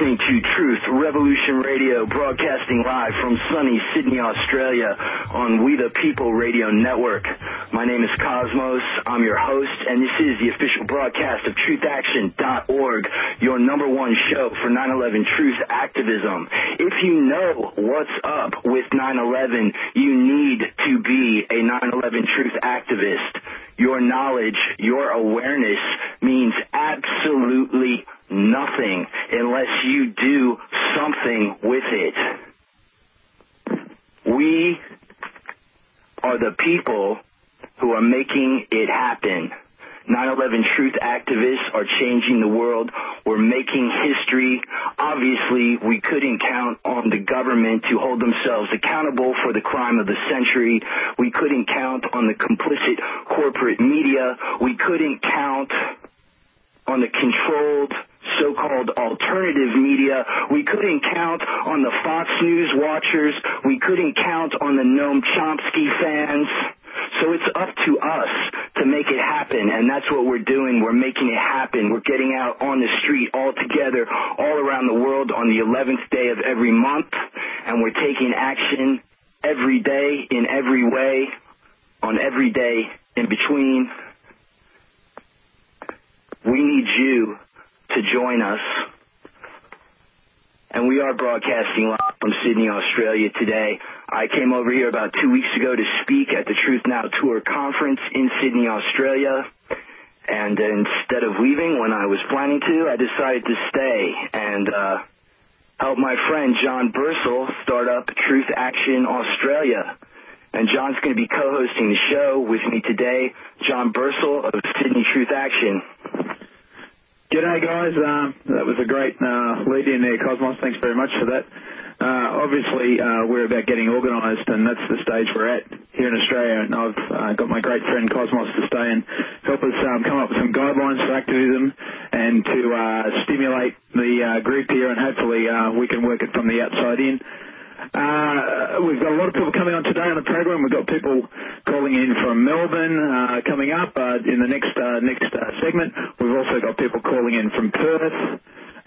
listening to Truth Revolution Radio, broadcasting live from sunny Sydney, Australia on We the People Radio Network. My name is Cosmos. I'm your host, and this is the official broadcast of TruthAction.org, your number one show for 9/11 truth activism. If you know what's up with 9/11, you need to be a 9/11 truth activist. Your knowledge, your awareness means absolutely nothing unless you do something with it. We are the people who are making it happen. 9/11 truth activists are changing the world. We're making history. Obviously, we couldn't count on the government to hold themselves accountable for the crime of the century. We couldn't count on the complicit corporate media. We couldn't count on the controlled so-called alternative media. We couldn't count on the Fox News watchers. We couldn't count on the Noam Chomsky fans. So it's up to us to make it happen, and that's what we're doing. We're making it happen. We're getting out on the street all together, all around the world on the 11th day of every month, and we're taking action every day, in every way, on every day in between. We need you to join us. And we are broadcasting live from Sydney, Australia today. I came over here about 2 weeks ago to speak at the Truth Now Tour conference in Sydney, Australia. And instead of leaving when I was planning to, I decided to stay and help my friend John Bursell start up Truth Action Australia. And John's going to be co-hosting the show with me today. John Bursell of Sydney Truth Action. G'day, guys. That was a great lead in there, Cosmos. Thanks very much for that. Obviously, we're about getting organised, and that's the stage we're at here in Australia. And I've got my great friend Cosmos to stay and help us come up with some guidelines for activism and to stimulate the group here, and hopefully we can work it from the outside in. We've got a lot of people coming on today on the program. We've got people calling in from Melbourne coming up in the next segment. We've also got people calling in from Perth,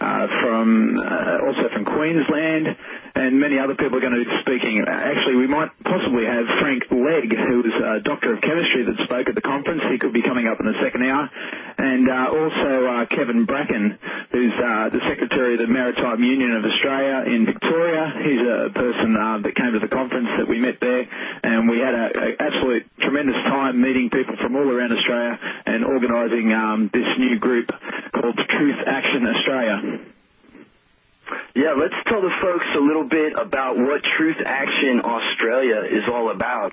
also from Queensland, and many other people are going to be speaking. Actually, we might possibly have Frank Legg, who is a doctor of chemistry that spoke at the conference. He could be coming up in the second hour. And also Kevin Bracken, who's the Secretary of the Maritime Union of Australia in Victoria. He's a person that came to the conference that we met there, and we had an absolute tremendous time meeting people from all around Australia and organising this new group called Truth Action Australia. Yeah, let's tell the folks a little bit about what Truth Action Australia is all about.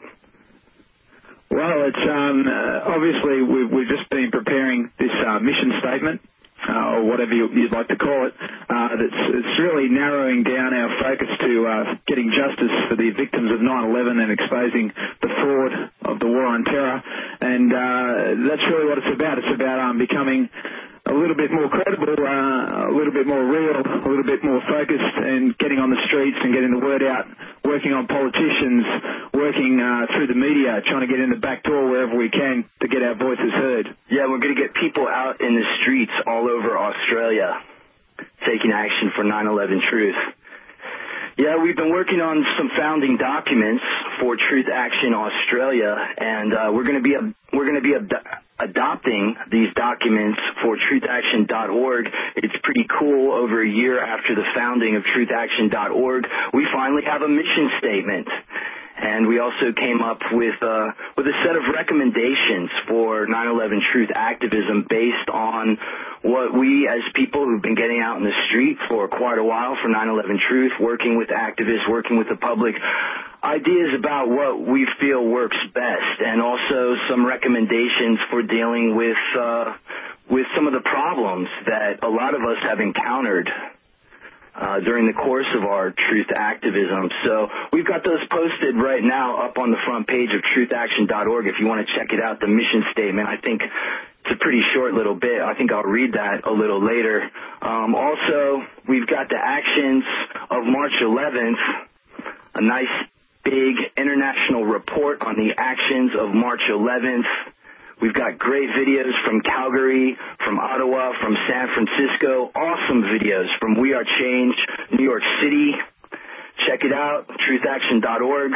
Well, it's obviously we've just been preparing this mission statement, or whatever you'd like to call it. It's really narrowing down our focus to getting justice for the victims of 9/11 and exposing the fraud of the war on terror. And that's really what it's about. It's about becoming a little bit more credible, a little bit more real, a little bit more focused, and getting on the streets and getting the word out, working on politicians, working through the media, trying to get in the back door wherever we can to get our voices heard. Yeah, we're going to get people out in the streets all over Australia taking action for 9/11 truth. Yeah, we've been working on some founding documents for Truth Action Australia, and we're going to be adopting these documents for TruthAction.org. It's pretty cool. Over a year after the founding of TruthAction.org, we finally have a mission statement. And we also came up with a set of recommendations for 9/11 truth activism based on what we, as people who've been getting out in the street for quite a while for 9/11 truth, working with activists, working with the public, ideas about what we feel works best, and also some recommendations for dealing with some of the problems that a lot of us have encountered during the course of our truth activism. So we've got those posted right now up on the front page of truthaction.org if you want to check it out, the mission statement. I think it's a pretty short little bit. I think I'll read that a little later. Also, we've got the actions of March 11th, a nice big international report on the actions of March 11th. We've got great videos from Calgary, from Ottawa, from San Francisco, awesome videos from We Are Change, New York City. Check it out, truthaction.org.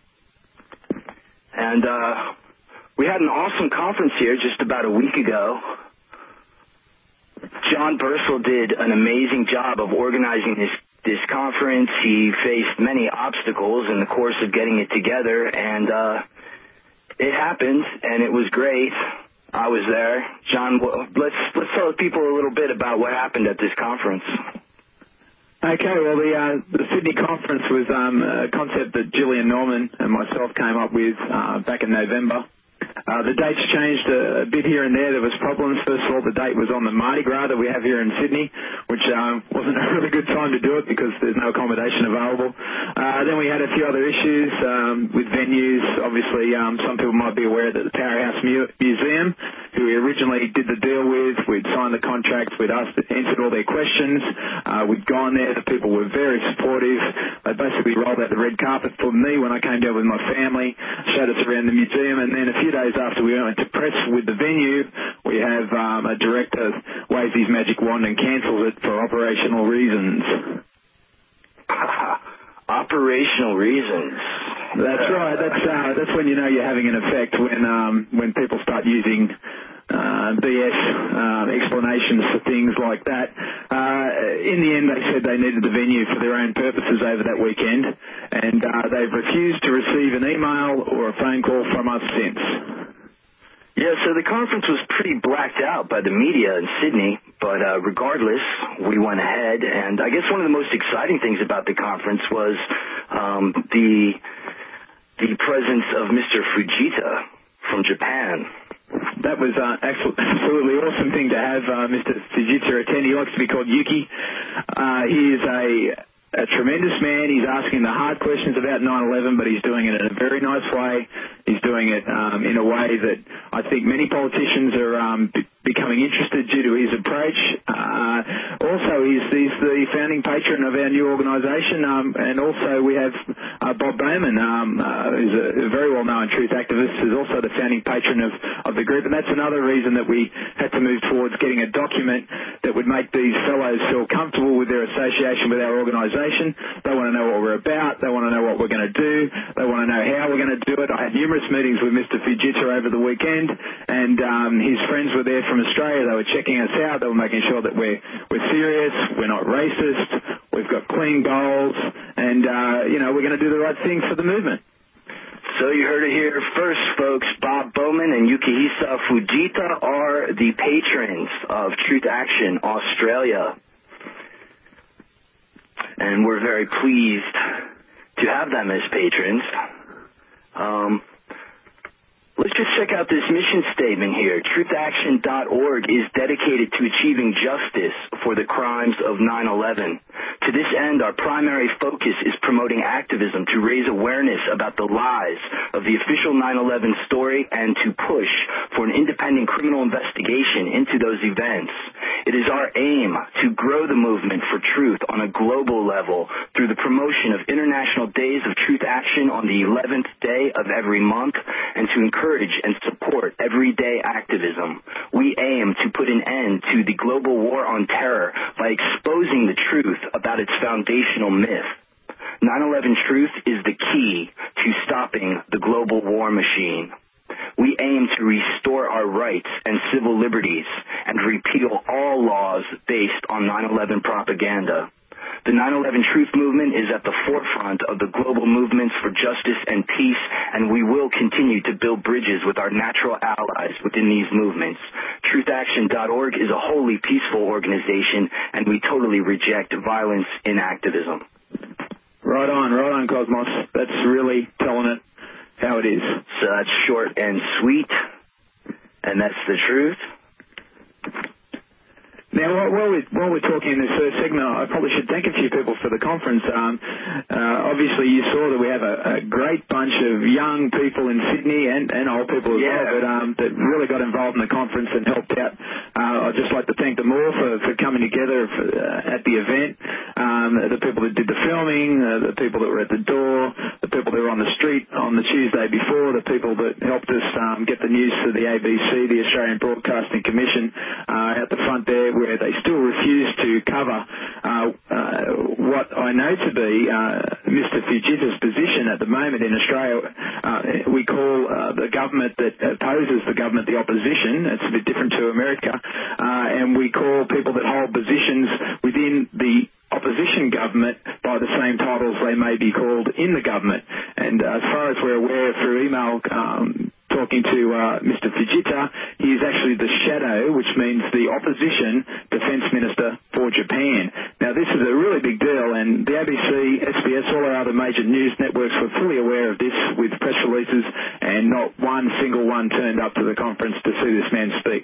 And we had an awesome conference here just about a week ago. John Bursell did an amazing job of organizing this conference. He faced many obstacles in the course of getting it together, and it happened, and it was great. I was there. John, let's tell people a little bit about what happened at this conference. Okay, well, the Sydney conference was a concept that Gillian Norman and myself came up with back in November. The dates changed a bit here and there. There was problems. First of all, the date was on the Mardi Gras that we have here in Sydney, which wasn't a really good time to do it because there's no accommodation available. Then we had a few other issues with venues. Obviously, some people might be aware that the Powerhouse Museum, who we originally did the deal with, we'd signed the contract, we'd answered all their questions. We'd gone there. The people were very supportive. They basically rolled out the red carpet for me when I came down with my family, showed us around the museum, and then a few days after we went to press with the venue, we have a director waves his magic wand and cancels it for operational reasons. Operational reasons. That's right. That's when you know you're having an effect, when people start using BS explanations for things like that. In the end, they said they needed the venue for their own purposes over that weekend, and they've refused to receive an email or a phone call from us since. Yeah, so the conference was pretty blacked out by the media in Sydney, but regardless, we went ahead, and I guess one of the most exciting things about the conference was the presence of Mr. Fujita from Japan. That was absolutely awesome thing to have Mr. Fujita attend. He likes to be called Yuki. He is a tremendous man. He's asking the hard questions about 9/11, but he's doing it in a very nice way. He's doing it in a way that I think many politicians are becoming interested due to his approach. Also, he's the founding patron of our new organisation, and also we have Bob Bowman, who's a very well-known truth activist, who's also the founding patron of the group, and that's another reason that we had to move towards getting a document that would make these fellows feel comfortable with their association with our organisation. They want to know what we're about. They want to know what we're going to do. They want to know how we're going to do it. I had numerous meetings with Mr. Fujita over the weekend, and his friends were there from Australia. They were checking us out. They were making sure that we're serious, we're not racist, we've got clean goals, and we're going to do the right thing for the movement. So you heard it here first, folks. Bob Bowman and Yukihisa Fujita are the patrons of Truth Action Australia, and we're very pleased to have them as patrons. Let's just check out this mission statement here. Truthaction.org is dedicated to achieving justice for the crimes of 9/11. To this end, our primary focus is promoting activism to raise awareness about the lies of the official 9/11 story and to push for an independent criminal investigation into those events. It is our aim to grow the movement for truth on a global level through the promotion of International Days of Truth Action on the 11th day of every month, and to encourage and support everyday activism. We aim to put an end to the global war on terror by exposing the truth about its foundational myth. 9/11 truth is the key to stopping the global war machine. We aim to restore our rights and civil liberties and repeal all laws based on 9/11 propaganda. The 9/11 Truth Movement is at the forefront of the global movements for justice and peace, and we will continue to build bridges with our natural allies within these movements. Truthaction.org is a wholly peaceful organization, and we totally reject violence in activism. Right on, Cosmos. That's really telling it how it is. So that's short and sweet, and that's the truth. Now, while we're talking in this first segment, I probably should thank a few people for the conference. Obviously, you saw that we have a great bunch of young people in Sydney and old people as well that really got involved in the conference and helped out. I'd just like to thank them all for coming together at the event. The people that did the filming, the people that were at the door, the people that were on the street on the Tuesday before, the people that helped us get the news to the ABC, the Australian Broadcasting Commission, at the front there, where they still refuse to cover what I know to be Mr. Fujita's position at the moment in Australia. We call the government that opposes the government the opposition. It's a bit different to America. And we call people that hold positions within the opposition government by the same titles they may be called in the government. And as far as we're aware through email talking to Mr. Fujita, he is actually the shadow, which means the opposition defence minister for Japan. Now, this is a really big deal, and the ABC, SBS, all our other major news networks were fully aware of this with press releases, and not one single one turned up to the conference to see this man speak.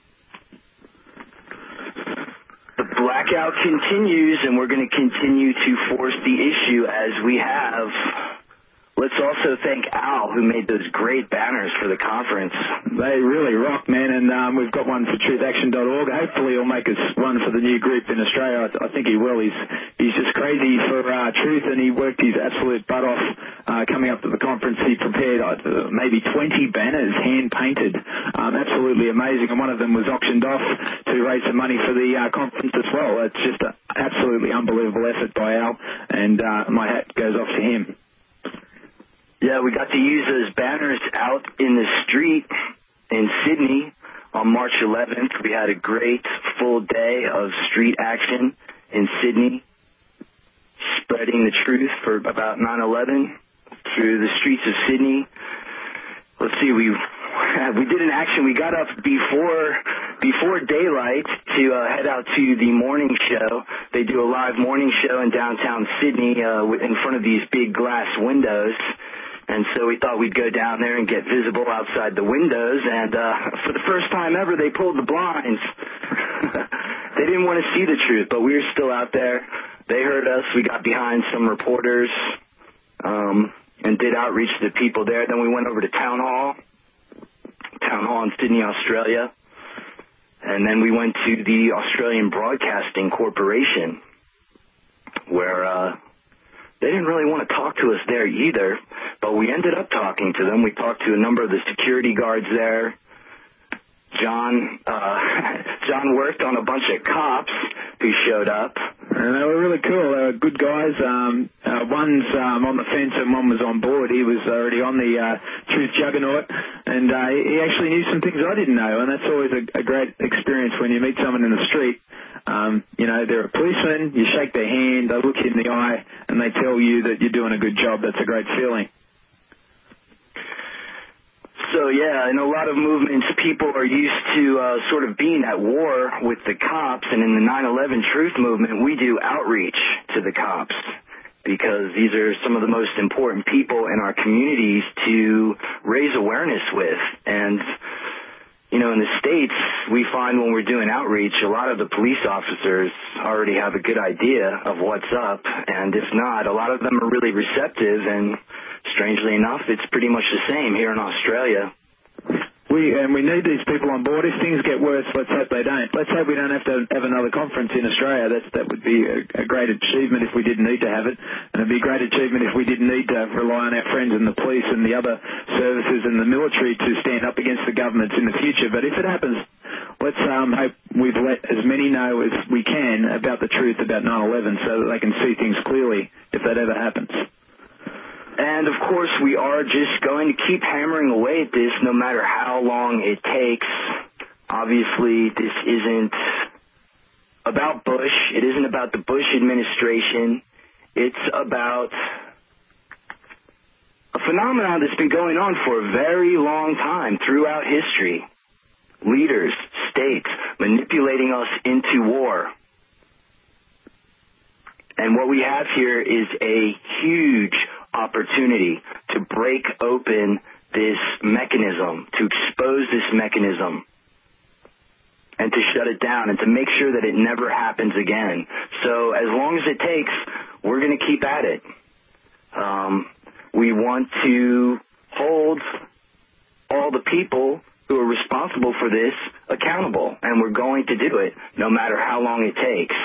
The blackout continues, and we're going to continue to force the issue as we have. Let's also thank Al, who made those great banners for the conference. They really rock, man, and we've got one for truthaction.org. Hopefully he'll make us one for the new group in Australia. I think he will. He's just crazy for truth, and he worked his absolute butt off coming up to the conference. He prepared maybe 20 banners, hand-painted. Absolutely amazing, and one of them was auctioned off to raise some money for the conference as well. It's just an absolutely unbelievable effort by Al, and my hat goes off to him. Yeah, we got to use those banners out in the street in Sydney on March 11th. We had a great full day of street action in Sydney, spreading the truth for about 9/11 through the streets of Sydney. Let's see, we did an action. We got up before daylight to head out to the morning show. They do a live morning show in downtown Sydney in front of these big glass windows. And so we thought we'd go down there and get visible outside the windows, and for the first time ever, they pulled the blinds. They didn't want to see the truth, but we were still out there. They heard us. We got behind some reporters and did outreach to the people there. Then we went over to Town Hall in Sydney, Australia. And then we went to the Australian Broadcasting Corporation, where they didn't really want to talk to us there either, but we ended up talking to them. We talked to a number of the security guards there. John worked on a bunch of cops who showed up. And they were really cool. They were good guys. One's on the fence and one was on board. He was already on the Truth Juggernaut, and he actually knew some things I didn't know, and that's always a great experience when you meet someone in the street. They're a policeman, you shake their hand, they look you in the eye, and they tell you that you're doing a good job. That's a great feeling. So, yeah, in a lot of movements, people are used to sort of being at war with the cops, and in the 9/11 Truth movement, we do outreach to the cops because these are some of the most important people in our communities to raise awareness with. And in the States, we find when we're doing outreach, a lot of the police officers already have a good idea of what's up, and if not, a lot of them are really receptive, and strangely enough, it's pretty much the same here in Australia. We need these people on board. If things get worse, let's hope they don't. Let's hope we don't have to have another conference in Australia. That would be a great achievement if we didn't need to have it, and it would be a great achievement if we didn't need to rely on our friends in the police and the other services and the military to stand up against the governments in the future. But if it happens, let's hope we've let as many know as we can about the truth about 9/11 so that they can see things clearly if that ever happens. And, of course, we are just going to keep hammering away at this no matter how long it takes. Obviously, this isn't about Bush. It isn't about the Bush administration. It's about a phenomenon that's been going on for a very long time throughout history. Leaders, states, manipulating us into war. And what we have here is a huge opportunity to break open this mechanism, to expose this mechanism. and to shut it down and to make sure that it never happens again. So as long as it takes, we're going to keep at it. We want to hold all the people who are responsible for this accountable, and we're going to do it no matter how long it takes.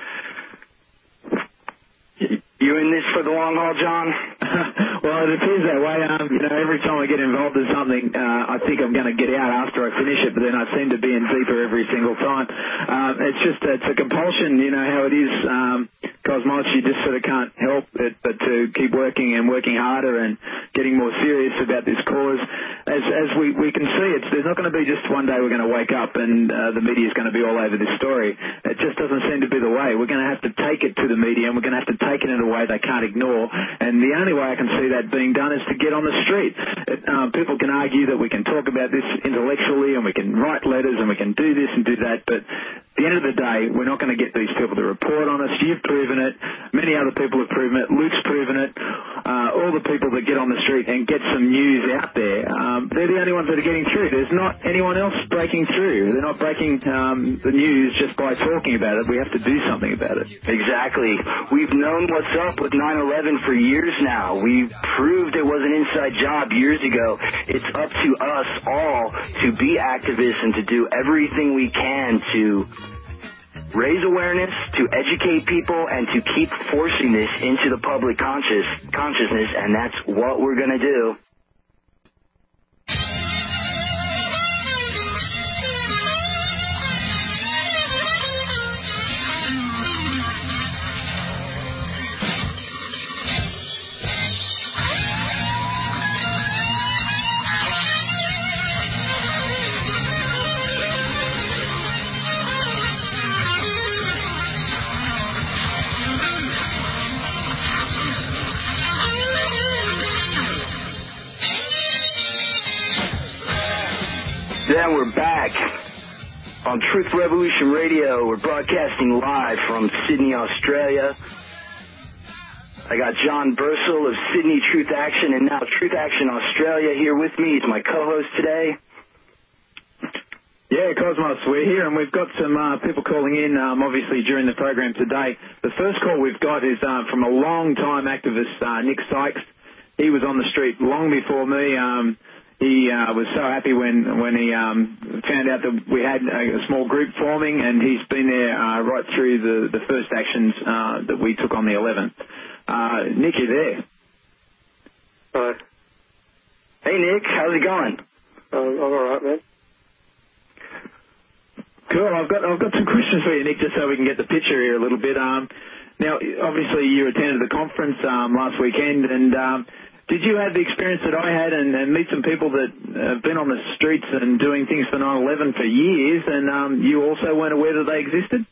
You in this for the long haul, John? Well, it appears that way. Every time I get involved in something, I think I'm going to get out after I finish it, but then I seem to be in deeper every single time. It's a compulsion, you know how it is, Cosmos. You just sort of can't help it but to keep working and working harder and getting more serious about this cause. As we can see, there's not going to be just one day we're going to wake up and the media is going to be all over this story. It just doesn't seem to be the way. We're going to have to take it to the media, and we're going to have to take it in a way they can't ignore. And the only way I can see that being done is to get on the street. People can argue that we can talk about this intellectually and we can write letters and we can do this and do that, but at the end of the day, we're not going to get these people to report on us. You've proven it. Many other people have proven it. Luke's proven it. All the people that get on the street and get some news out there, they're the only ones that are getting through. There's not anyone else breaking through. They're not breaking the news just by talking about it. We have to do something about it. Exactly. We've known what's up with 9/11 for years now. We proved it was an inside job years ago. It's up to us all to be activists and to do everything we can to raise awareness, to educate people, and to keep forcing this into the public consciousness, and that's what we're going to do. Then we're back on Truth Revolution Radio. We're broadcasting live from Sydney, Australia. I got John Bursell of Sydney Truth Action and now Truth Action Australia here with me. He's my co-host today. Yeah, Cosmos, we're here and we've got some people calling in, obviously, during the program today. The first call we've got is from a long-time activist, Nick Sykes. He was on the street long before me. He was so happy when he found out that we had a small group forming, and he's been there right through the first actions that we took on the 11th. Nick, you there? Hi. Hey, Nick. How's it going? I'm all right, man. Cool. I've got some questions for you, Nick, just so we can get the picture here a little bit. Now, obviously, you attended the conference last weekend, and did you have the experience that I had and meet some people that have been on the streets and doing things for 9/11 for years, and you also weren't aware that they existed?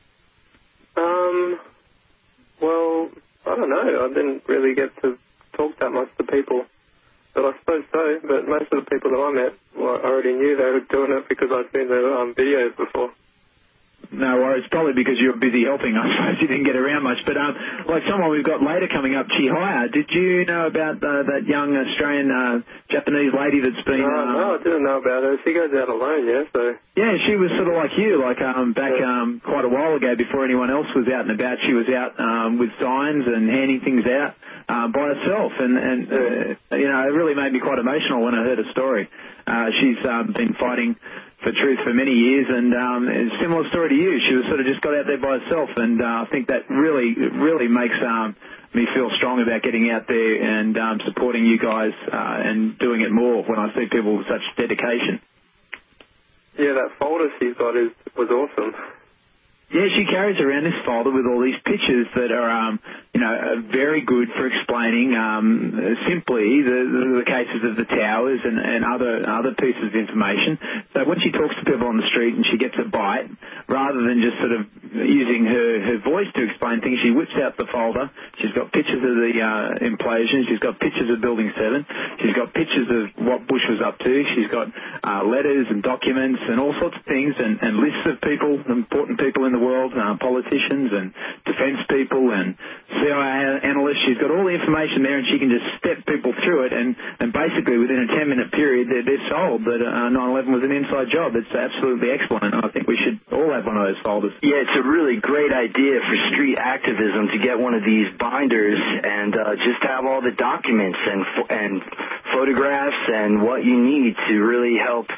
Well, I don't know. I didn't really get to talk that much to people, but I suppose so. But most of the people that I met, well, I already knew they were doing it because I'd seen their videos before. No worries. Probably because you were busy helping. I suppose you didn't get around much. But like someone we've got later coming up, Chihaya, did you know about that young Australian Japanese lady that's been... No, I didn't know about her. She goes out alone, yeah, so... Yeah, she was sort of like you, like back quite a while ago before anyone else was out and about. She was out with signs and handing things out by herself. And you know, it really made me quite emotional when I heard her story. She's been fighting for truth for many years, and it's a similar story to you. She was sort of just got out there by herself, and I think that really makes me feel strong about getting out there and supporting you guys and doing it more when I see people with such dedication. Yeah, that folder she's got was awesome. Yeah, she carries around this folder with all these pictures that are, you know, very good for explaining simply the cases of the towers and other pieces of information. So when she talks to people on the street and she gets a bite, rather than just sort of using her voice to explain things, she whips out the folder. She's got pictures of the implosion. She's got pictures of Building 7. She's got pictures of what Bush was up to. She's got letters and documents and all sorts of things and lists of people, important people in the the world, politicians and defence people and CIA analysts. She's got all the information there, and she can just step people through it, and basically within a 10-minute period, they're sold that 9/11 was an inside job. It's absolutely excellent, and I think we should all have one of those folders. Yeah, it's a really great idea for street activism to get one of these binders and just have all the documents and photographs and what you need to really help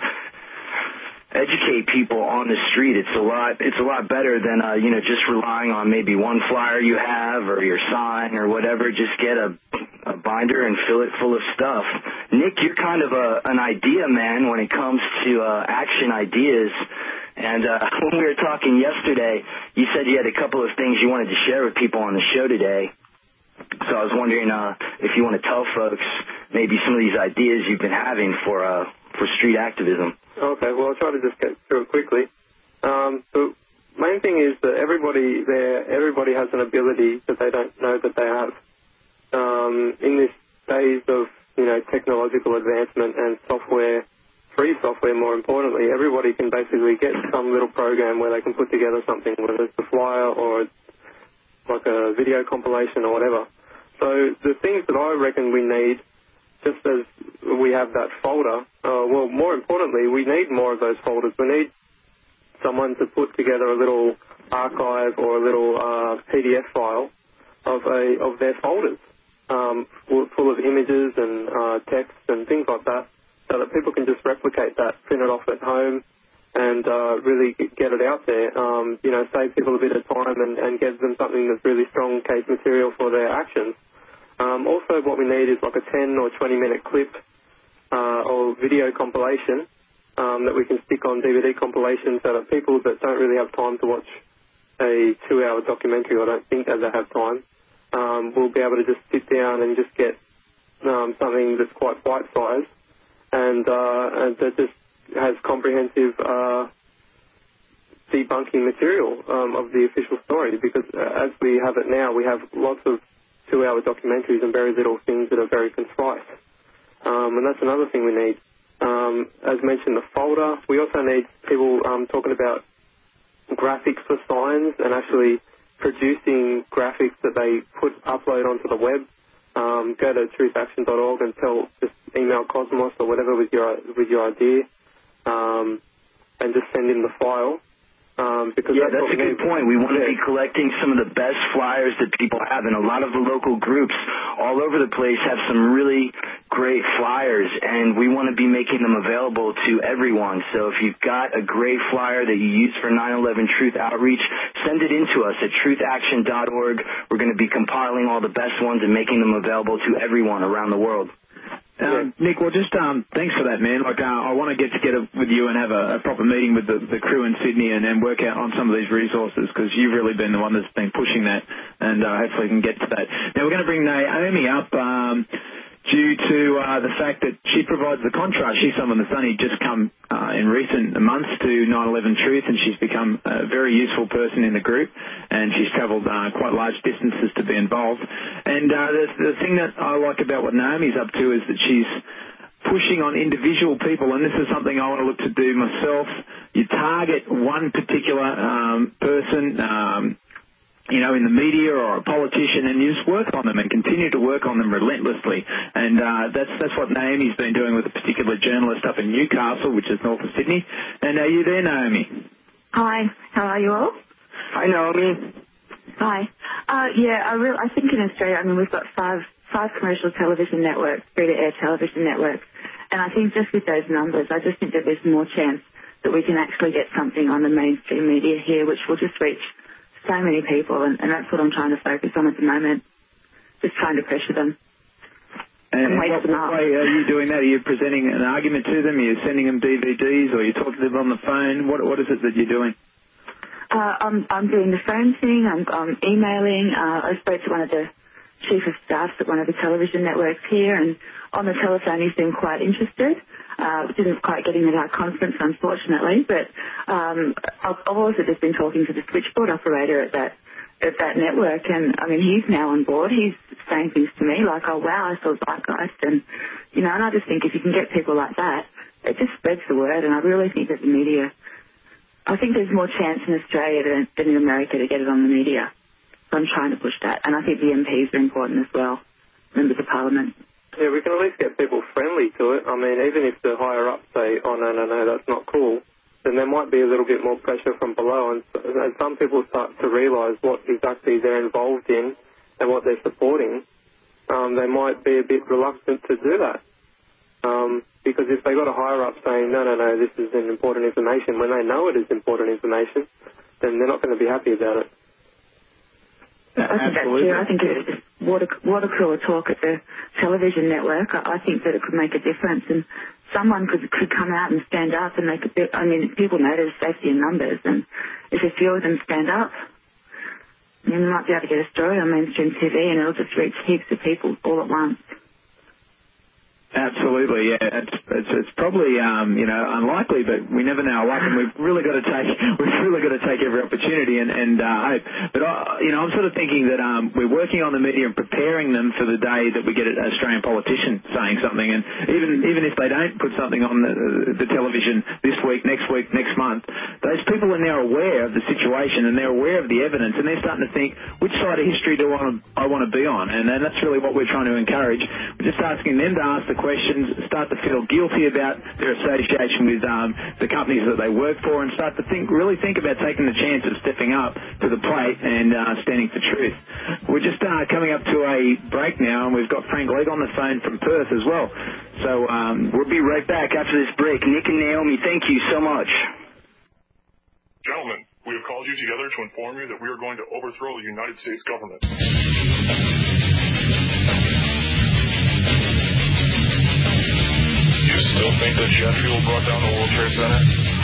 educate people on the street. It's a lot better than just relying on maybe one flyer you have or your sign or whatever. Just get a binder and fill it full of stuff. Nick, you're kind of an idea man when it comes to action ideas. And when we were talking yesterday, you said you had a couple of things you wanted to share with people on the show today. So I was wondering if you want to tell folks maybe some of these ideas you've been having for street activism. Okay, well, I'll try to just get through it quickly. The main thing is that everybody has an ability that they don't know that they have. In this days of, technological advancement and software, free software more importantly, everybody can basically get some little program where they can put together something, whether it's a flyer or like a video compilation or whatever. So the things that I reckon we need, just as we have that folder, more importantly, we need more of those folders. We need someone to put together a little archive or a little PDF file of their folders, full of images and text and things like that, so that people can just replicate that, print it off at home, and really get it out there. Save people a bit of time and give them something that's really strong case material for their actions. Also, what we need is like a 10 or 20-minute clip or video compilation that we can stick on DVD compilation, so that people that don't really have time to watch a 2-hour documentary, or don't think that they have time, will be able to just sit down and just get something that's quite bite-sized and that just has comprehensive debunking material of the official story, because as we have it now, we have lots of 2-hour documentaries and very little things that are very concise. And that's another thing we need. As mentioned, the folder. We also need people talking about graphics for signs and actually producing graphics that they upload onto the web. Go to truthaction.org and just email Cosmos or whatever with your idea, and just send in the file. Because that's a good point. We want to be collecting some of the best flyers that people have, and a lot of the local groups all over the place have some really great flyers, and we want to be making them available to everyone. So if you've got a great flyer that you use for 9/11 Truth Outreach, send it in to us at truthaction.org. We're going to be compiling all the best ones and making them available to everyone around the world. Nick, well, just thanks for that, man. I want to get together with you and have a proper meeting with the crew in Sydney and work out on some of these resources, because you've really been the one that's been pushing that, and hopefully we can get to that. Now, we're going to bring Naomi up due to the fact that she provides the contrast. She's someone that's only just come in recent months to 9/11 Truth, and she's become a very useful person in the group, and she's travelled quite large distances to be involved. And the thing that I like about what Naomi's up to is that she's pushing on individual people, and this is something I want to look to do myself. You target one particular person, in the media or a politician, and you just work on them and continue to work on them relentlessly. And that's what Naomi's been doing with a particular journalist up in Newcastle, which is north of Sydney. And are you there, Naomi? Hi, how are you all? Hi, Naomi. Hi. I think in Australia, we've got five commercial television networks, free-to-air television networks, and I think just with those numbers, I just think that there's more chance that we can actually get something on the mainstream media here, which will just reach so many people, and that's what I'm trying to focus on at the moment, just trying to pressure them. And what way are you doing that? Are you presenting an argument to them? Are you sending them DVDs, or are you talking to them on the phone? What is it that you're doing? I'm doing the phone thing. I'm emailing. I spoke to one of the chief of staffs at one of the television networks here, and on the telephone he's been quite interested. Didn't quite get him at our conference, unfortunately, but I've also just been talking to the switchboard operator at that network, and he's now on board. He's saying things to me like, "Oh wow, I saw Zeitgeist," and and I just think if you can get people like that, it just spreads the word, and I really think that the media I think there's more chance in Australia than in America to get it on the media. So I'm trying to push that. And I think the MPs are important as well, members of Parliament. Yeah, we can at least get people friendly to it. I mean, even if the higher-ups say, oh, no, that's not cool, then there might be a little bit more pressure from below. And as some people start to realise what exactly they're involved in and what they're supporting, they might be a bit reluctant to do that. Because if they got a higher-up saying, no, this is important information, when they know it is important information, then they're not going to be happy about it. I think that's true. I think if water cooler talk at the television network, I think that it could make a difference, and someone could come out and stand up and make a bit. I mean, people know there's safety in numbers, and if a few of them stand up, then we might be able to get a story on mainstream TV, and it'll just reach heaps of people all at once. Absolutely, yeah. It's probably unlikely, but we never know. And we've really got to take every opportunity and hope. But I'm sort of thinking that we're working on the media and preparing them for the day that we get an Australian politician saying something. And even if they don't put something on the television this week, next month, those people are now aware of the situation and they're aware of the evidence, and they're starting to think, which side of history do I want to be on? And that's really what we're trying to encourage. We're just asking them to ask the questions, start to feel guilty about their association with the companies that they work for, and start to really think about taking the chance of stepping up to the plate and standing for truth. We're just coming up to a break now, and we've got Frank Legg on the phone from Perth as well. So we'll be right back after this break. Nick and Naomi, thank you so much. Gentlemen, we have called you together to inform you that we are going to overthrow the United States government. You still think that jet fuel brought down the World Trade Center?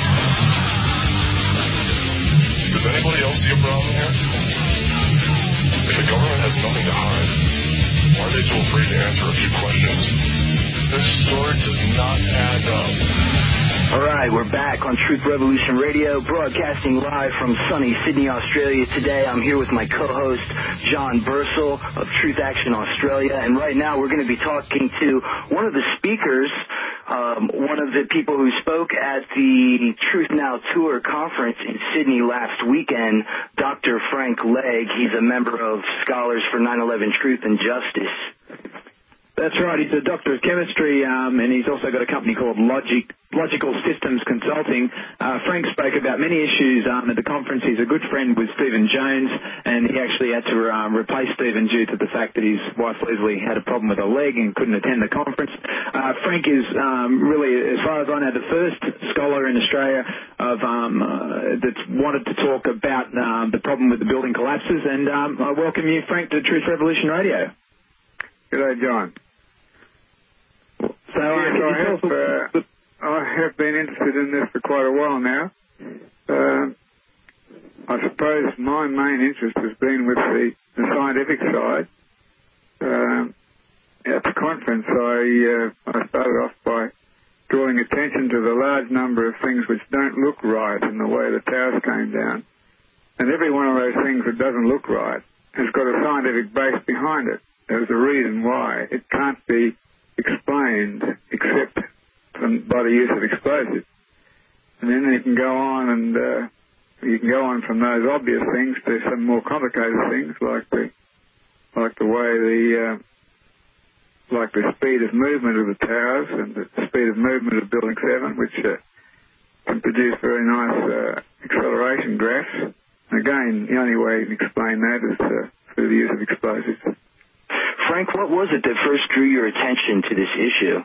Does anybody else see a problem here? If the government has nothing to hide, why are they so afraid to answer a few questions? This story does not add up. All right, we're back on Truth Revolution Radio, broadcasting live from sunny Sydney, Australia. Today I'm here with my co-host, John Bursell of Truth Action Australia, and right now we're going to be talking to one of the speakers, one of the people who spoke at the Truth Now Tour conference in Sydney last weekend, Dr. Frank Legg. He's a member of Scholars for 9/11 Truth and Justice. That's right. He's a doctor of chemistry, and he's also got a company called Logical Systems Consulting. Frank spoke about many issues at the conference. He's a good friend with Stephen Jones, and he actually had to replace Stephen due to the fact that his wife Leslie had a problem with her leg and couldn't attend the conference. Frank is really, as far as I know, the first scholar in Australia that's wanted to talk about the problem with the building collapses. And I welcome you, Frank, to Truth Revolution Radio. G'day, John. So, I have been interested in this for quite a while now. I suppose my main interest has been with the scientific side. At the conference, I started off by drawing attention to the large number of things which don't look right in the way the towers came down. And every one of those things that doesn't look right has got a scientific base behind it. There's a reason why. It can't be explained except by the use of explosives. And then you can go on from those obvious things to some more complicated things like the speed of movement of the towers and the speed of movement of Building 7, which can produce very nice acceleration graphs. Again, the only way you can explain that is through the use of explosives. Frank, what was it that first drew your attention to this issue?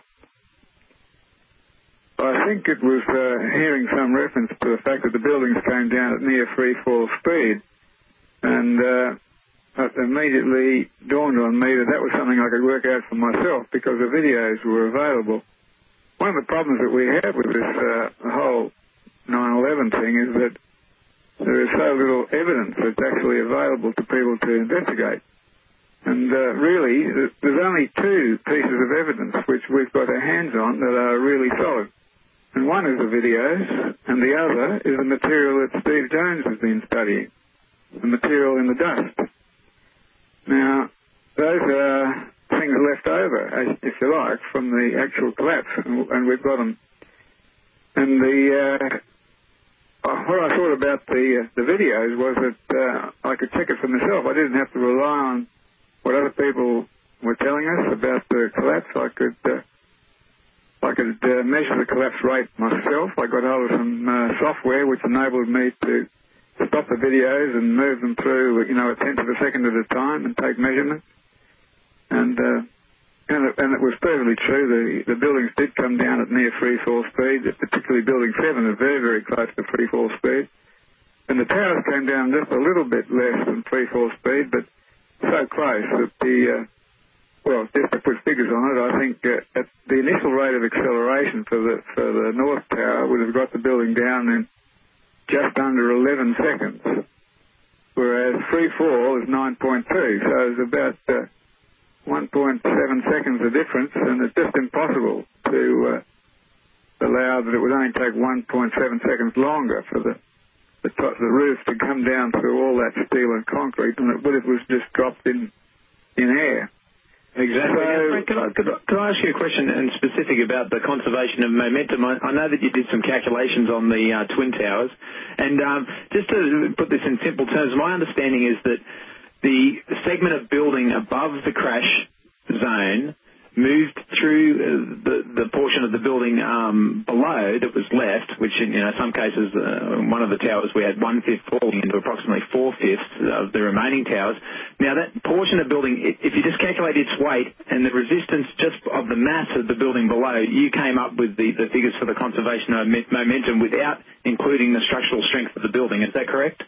I think it was hearing some reference to the fact that the buildings came down at near free fall speed, and it immediately dawned on me that was something I could work out for myself because the videos were available. One of the problems that we have with this whole 9/11 thing is that there is so little evidence that's actually available to people to investigate. And really, there's only two pieces of evidence which we've got our hands on that are really solid. And one is the videos, and the other is the material that Steve Jones has been studying, the material in the dust. Now, those are things left over, if you like, from the actual collapse, and we've got them. And what I thought about the videos was that I could check it for myself. I didn't have to rely on what other people were telling us about the collapse. I could measure the collapse rate myself. I got hold of some software which enabled me to stop the videos and move them through, a tenth of a second at a time and take measurements. And it was perfectly true. The buildings did come down at near free fall speed, particularly Building 7 is very, very close to free fall speed. And the towers came down just a little bit less than free fall speed, but so close that just to put figures on it, I think at the initial rate of acceleration for the North Tower would have got the building down in just under 11 seconds, whereas free fall is 9.2, so it's about 1.7 seconds of difference, and it's just impossible to allow that it would only take 1.7 seconds longer for the roof to come down through all that steel and concrete than it would if it was just dropped in air. Exactly. Frank, could I ask you a question in specific about the conservation of momentum? I know that you did some calculations on the Twin Towers, and just to put this in simple terms, my understanding is that the segment of building above the crash zone moved through the portion of the building below that was left, which in some cases, one of the towers we had 1/5 falling into approximately 4/5 of the remaining towers. Now that portion of building, if you just calculate its weight and the resistance just of the mass of the building below, you came up with the figures for the conservation of momentum without including the structural strength of the building. Is that correct?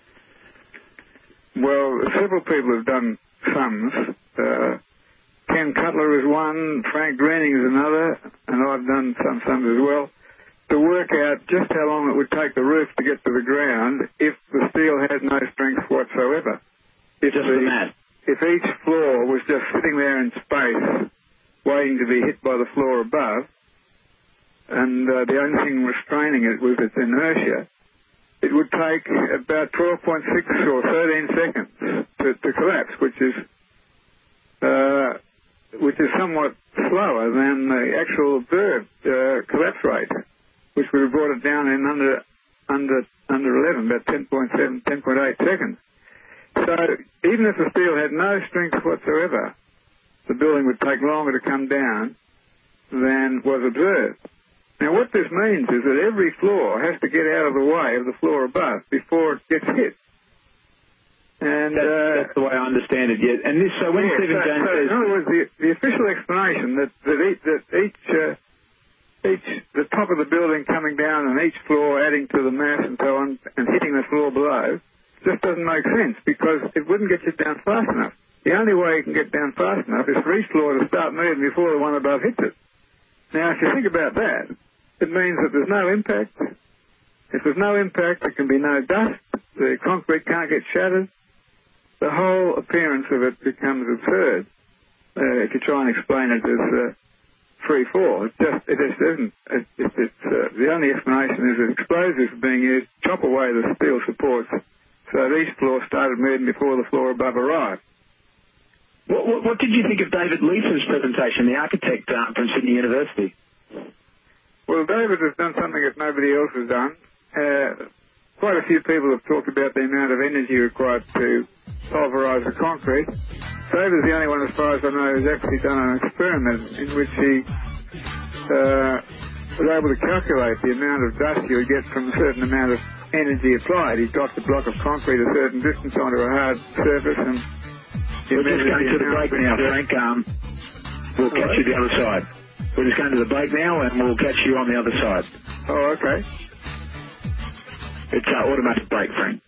Well, several people have done sums. Ken Cutler is one, Frank Greening is another, and I've done some sums as well, to work out just how long it would take the roof to get to the ground if the steel had no strength whatsoever. If each floor was just sitting there in space, waiting to be hit by the floor above, and the only thing restraining it was its inertia, it would take about 12.6 or 13 seconds to collapse, which is somewhat slower than the actual observed collapse rate, which would have brought it down in under 11, about 10.7, 10.8 seconds. So even if the steel had no strength whatsoever, the building would take longer to come down than was observed. Now what this means is that every floor has to get out of the way of the floor above before it gets hit. And that's the way I understand it. Yeah. And this, so when Stephen Jones says, in other words, the official explanation that the top of the building coming down and each floor adding to the mass and so on and hitting the floor below just doesn't make sense because it wouldn't get you down fast enough. The only way you can get down fast enough is for each floor to start moving before the one above hits it. Now, if you think about that, it means that there's no impact. If there's no impact, there can be no dust. The concrete can't get shattered. The whole appearance of it becomes absurd if you try and explain it as free fall. It just isn't. The only explanation is that explosives are being used to chop away the steel supports so that each floor started moving before the floor above arrived. What did you think of David Leeser's presentation, the architect from Sydney University? Well, David has done something that nobody else has done. Quite a few people have talked about the amount of energy required to pulverise the concrete. David's the only one, as far as I know, who's actually done an experiment in which he was able to calculate the amount of dust you would get from a certain amount of energy applied. He dropped a block of concrete a certain distance onto a hard surface and... We're just going to the break now, Frank. We'll catch you the other side. We're just going to the break now, and we'll catch you on the other side. Oh, okay. It's an automatic break, Frank.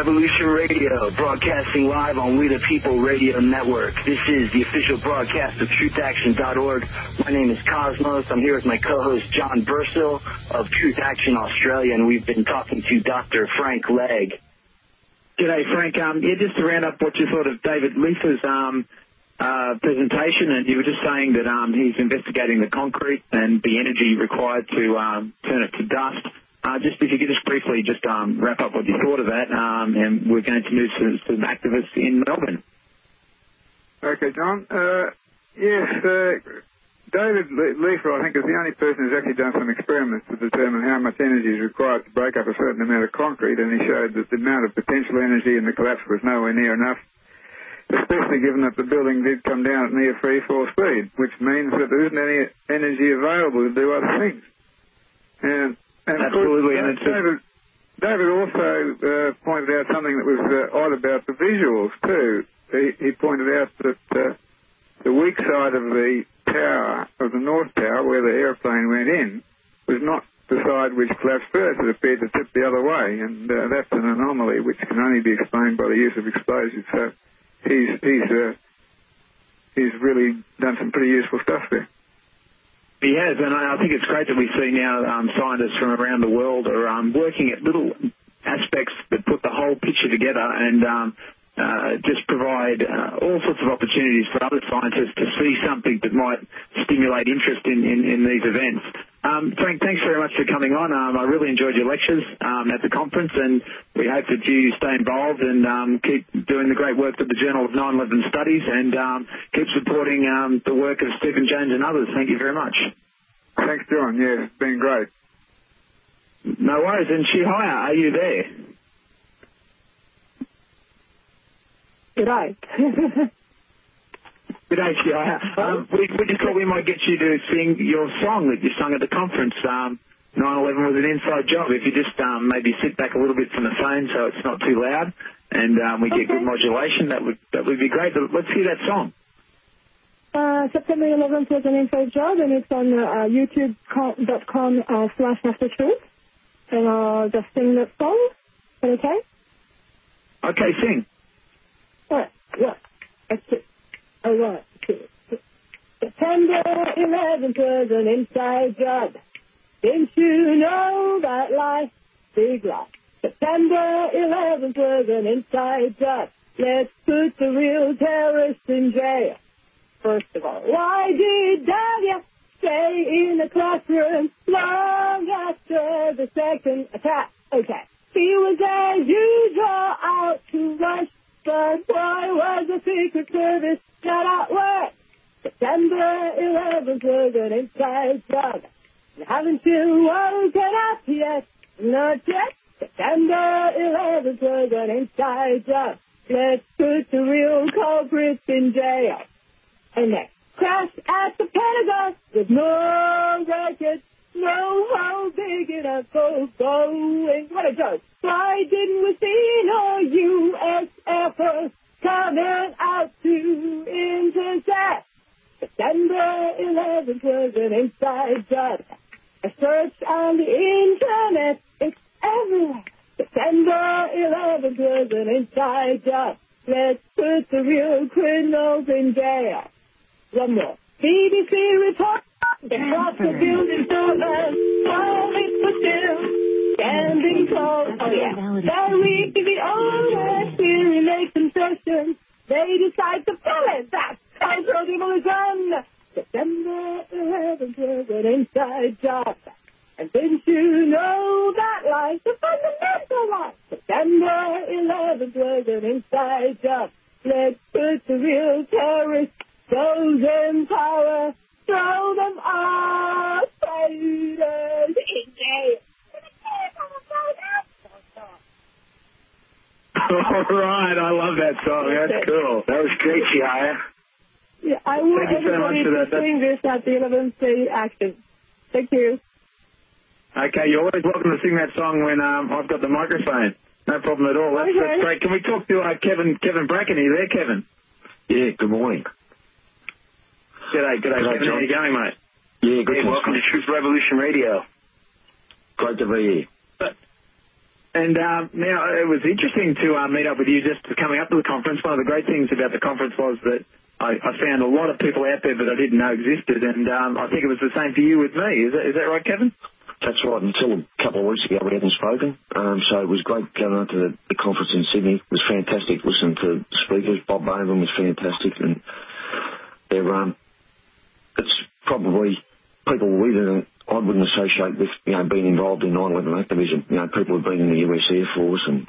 Revolution Radio, broadcasting live on We the People Radio Network. This is the official broadcast of TruthAction.org. My name is Cosmos. I'm here with my co-host John Bursill of Truth Action Australia, and we've been talking to Dr. Frank Legg. G'day, Frank. Just to round up what you thought of David Leifer's presentation, and you were just saying that he's investigating the concrete and the energy required to turn it to dust. Just if you could just briefly just wrap up what you thought of that, and we're going to move to some activists in Melbourne. Okay, John. Yes, David Leifer, I think, is the only person who's actually done some experiments to determine how much energy is required to break up a certain amount of concrete, and he showed that the amount of potential energy in the collapse was nowhere near enough, especially given that the building did come down at near free fall speed, which means that there isn't any energy available to do other things. And absolutely. David also pointed out something that was odd about the visuals too. He pointed out that the weak side of the tower, of the North Tower, where the airplane went in, was not the side which collapsed first. It appeared to tip the other way, and that's an anomaly which can only be explained by the use of explosives. So he's really done some pretty useful stuff there. He has, and I think it's great that we see now scientists from around the world are working at little aspects that put the whole picture together and just provide all sorts of opportunities for other scientists to see something that might stimulate interest in these events. Frank, thanks very much for coming on. I really enjoyed your lectures at the conference, and we hope that you stay involved and keep doing the great work of the Journal of 9/11 Studies and keep supporting the work of Stephen Jones and others. Thank you very much. Thanks, John. Yeah, it's been great. No worries. And Shihaya, are you there? G'day. G'day, Shihaya. We just thought we might get you to sing your song that you sung at the conference. 9/11 was an inside job. If you just maybe sit back a little bit from the phone so it's not too loud and we get good modulation, that would be great. But let's hear that song. September 11th was an inside job, and it's on youtube.com/aftertruth. And I'll just sing that song. Is that okay? Okay, sing. All right. September 11th was an inside job. Didn't you know that lie? Big lie. September 11th was an inside job. Let's put the real terrorists in jail. First of all, why did Dahlia stay in the classroom long after the second attack? Okay, he was as usual out to lunch, but why was the Secret Service not at work? September 11th was an inside job. Haven't you woken up yet? Not yet. September 11th was an inside job. Let's put the real culprits in jail. And next, crash at the Pentagon with no record, no hole big enough for going. What a joke. Why didn't we see no U.S. Air Force coming out to intercept? September 11th was an inside job. A search on the internet, it's everywhere. September 11th was an inside job. Let's put the real criminals in jail. One more. BBC report across the building doors, slowly but still, standing tall. Oh yeah. Very the owners here make concessions. They decide to fill it. That's how demolition. September 11th was an inside job. And didn't you know that life, the fundamental life? September 11th was an inside job. Let's put the real terrorists, those in power, throw them all traitors in jail. All right, I love that song. That's cool. That was great, Shihaya. Yeah, I want everybody to sing this at the 11th Day Action. Thank you. Okay, you're always welcome to sing that song when I've got the microphone. No problem at all. That's great. Can we talk to Kevin Bracken? Are you there, Kevin? Yeah, good morning. G'day, Kevin. How are you going, mate? Yeah, good. Hey, welcome to Truth Revolution Radio. Great to be here. And now it was interesting to meet up with you just coming up to the conference. One of the great things about the conference was that I found a lot of people out there that I didn't know existed, and I think it was the same for you with me. Is that right, Kevin? That's right. Until a couple of weeks ago, we hadn't spoken. So it was great going on to the conference in Sydney. It was fantastic listening to the speakers. Bob Bowman was fantastic, and it's probably people I wouldn't associate with, being involved in 9/11 activism. People who've been in the US Air Force, and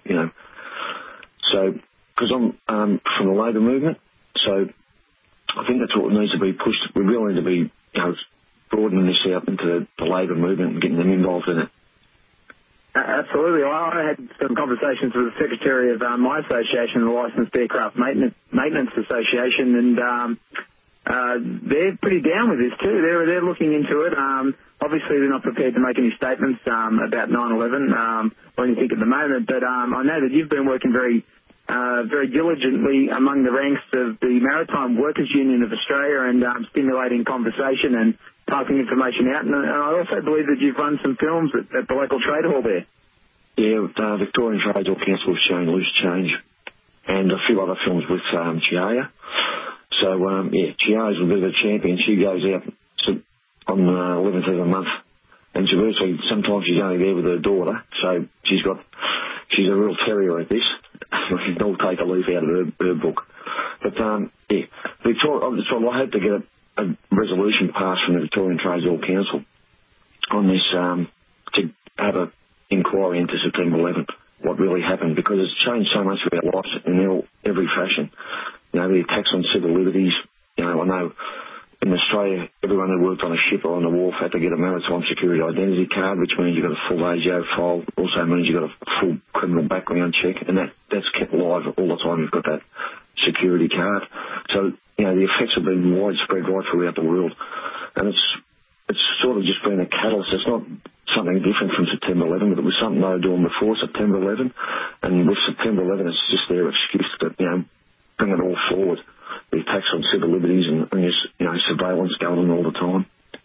so because I'm from the Labor movement, so I think that's what needs to be pushed. We really need to be, broadening this out into the Labor movement and getting them involved in it. Absolutely. I had some conversations with the secretary of my association, the Licensed Aircraft Maintenance Association, and they're pretty down with this too. They're looking into it. Obviously, they're not prepared to make any statements about 9/11 or anything at the moment, but I know that you've been working very diligently among the ranks of the Maritime Workers Union of Australia and stimulating conversation and passing information out. And I also believe that you've run some films at the local trade hall there. Yeah, Victorian Trade Hall Council has shown Loose Change and a few other films with Chiaya. So, Chiaya's a bit of a champion. She goes out on the 11th of the month, and sometimes she's only there with her daughter, so she's a real terrier at this. They'll take a leaf out of her book. But, Victoria, so I hope to get a resolution passed from the Victorian Trades Hall Council on this to have an inquiry into September 11th, what really happened, because it's changed so much of our lives in every fashion. The attacks on civil liberties. I know in Australia, everyone who worked on a ship or on the wharf had to get a maritime security identity card, which means you've got a full ASIO file. Also means you've got a full criminal background check, and that's kept live all the time. You've got that security card. So, the effects have been widespread right throughout the world, and it's sort of just been a catalyst. It's not something different from September 11, but it was something they were doing before September 11, and with September 11, it's just their excuse to, bring it all forward. The attacks on civil liberties and just, surveillance going on all the time.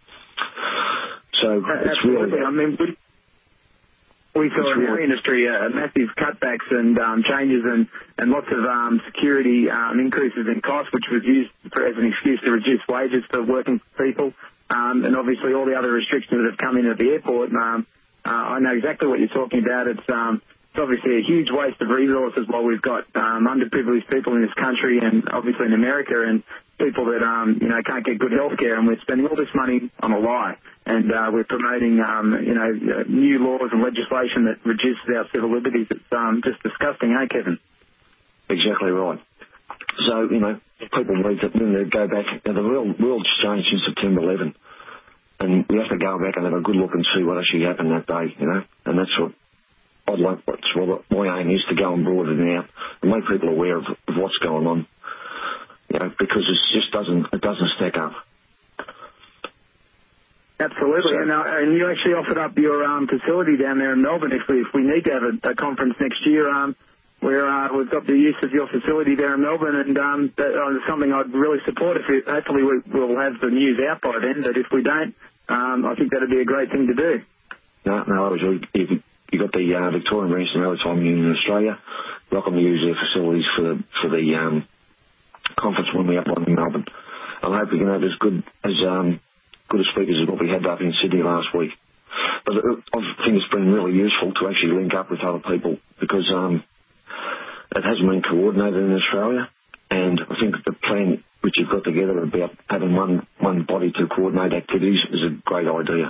So it's really... I mean, we saw in our industry massive cutbacks and changes and lots of security increases in cost, which was used as an excuse to reduce wages for working people. And obviously all the other restrictions that have come in at the airport. I know exactly what you're talking about. It's obviously a huge waste of resources while we've got underprivileged people in this country and obviously in America and people that, can't get good health care, and we're spending all this money on a lie. And we're promoting, new laws and legislation that reduces our civil liberties. It's just disgusting, Kevin? Exactly right. So, people need to go back. The world's changed since September 11, and we have to go back and have a good look and see what actually happened that day, and that's what I'd like. My aim is to go and broaden it out and make people aware of what's going on, because it just doesn't stack up. Absolutely, and you actually offered up your facility down there in Melbourne if we need to have a conference next year. We've got the use of your facility there in Melbourne, and that's something I'd really support. Hopefully we'll have the news out by then, but if we don't, I think that'd be a great thing to do. No, obviously, you've got the Victorian Branch of the Maritime Union in Australia. Welcome to use their facilities for the conference when we have one in Melbourne. I'm hoping we can have as good a speakers as what we had up in Sydney last week. But I think it's been really useful to actually link up with other people because it hasn't been coordinated in Australia, and I think the plan which you've got together about having one body to coordinate activities is a great idea.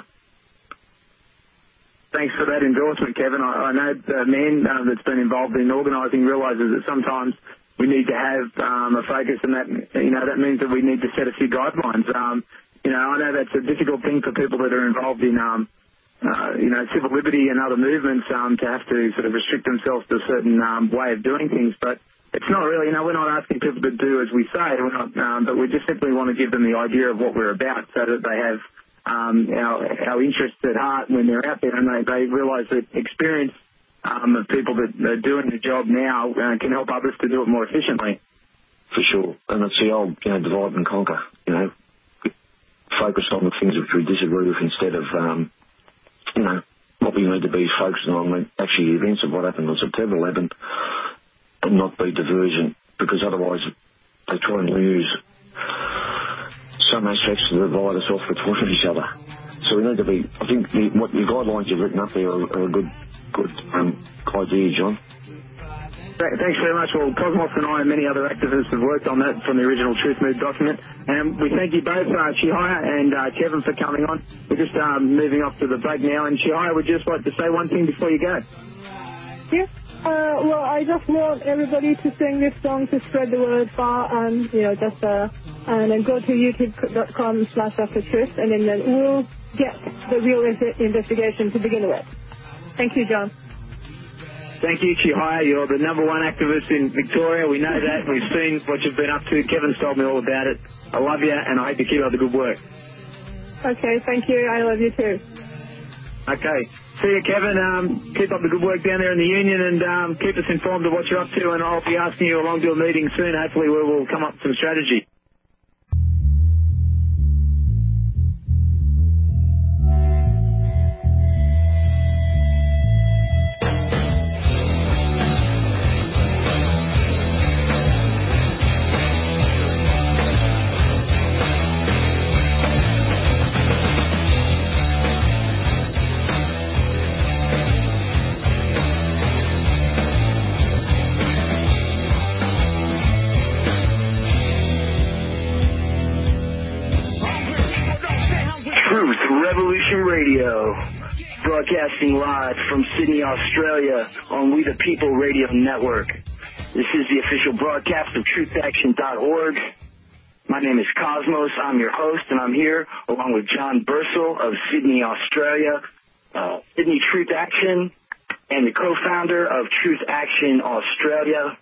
Thanks for that endorsement, Kevin. I know the man that's been involved in organising realises that sometimes we need to have a focus, and that that means that we need to set a few guidelines. I know that's a difficult thing for people that are involved in civil liberty and other movements to have to sort of restrict themselves to a certain way of doing things. But it's not really, we're not asking people to do as we say. We're not, but we just simply want to give them the idea of what we're about so that they have our interests at heart when they're out there, and they realise that experience of people that are doing the job now can help others to do it more efficiently. For sure. And it's the old, divide and conquer, focus on the things which we disagree with instead of, what what we need to be focusing on actually the events of what happened on September 11 and not be divergent, because otherwise they try and use some aspects to divide us off between each other. So we need to be, I think what the guidelines you've written up there are a good idea, John. Thanks very much. Well, Cosmos and I and many other activists have worked on that from the original Truth Move document. And we thank you both, Chihaya and Kevin, for coming on. We're just moving off to the break now. And Chihaya would just like to say one thing before you go. Yes. Well, I just want everybody to sing this song to spread the word far, and and then go to youtube.com/AfterTruth, and then we'll get the real investigation to begin with. Thank you, John. Thank you, Chihaya. You're the number one activist in Victoria. We know that. We've seen what you've been up to. Kevin's told me all about it. I love you, and I hope you keep up the good work. Okay, thank you. I love you too. Okay. See you, Kevin. Keep up the good work down there in the Union, and keep us informed of what you're up to, and I'll be asking you along to a meeting soon. Hopefully we will come up with some strategy. Radio, broadcasting live from Sydney, Australia on We the People Radio Network. This is the official broadcast of TruthAction.org. My name is Cosmos. I'm your host, and I'm here along with John Bursell of Sydney, Australia, Sydney Truth Action, and the co-founder of Truth Action Australia.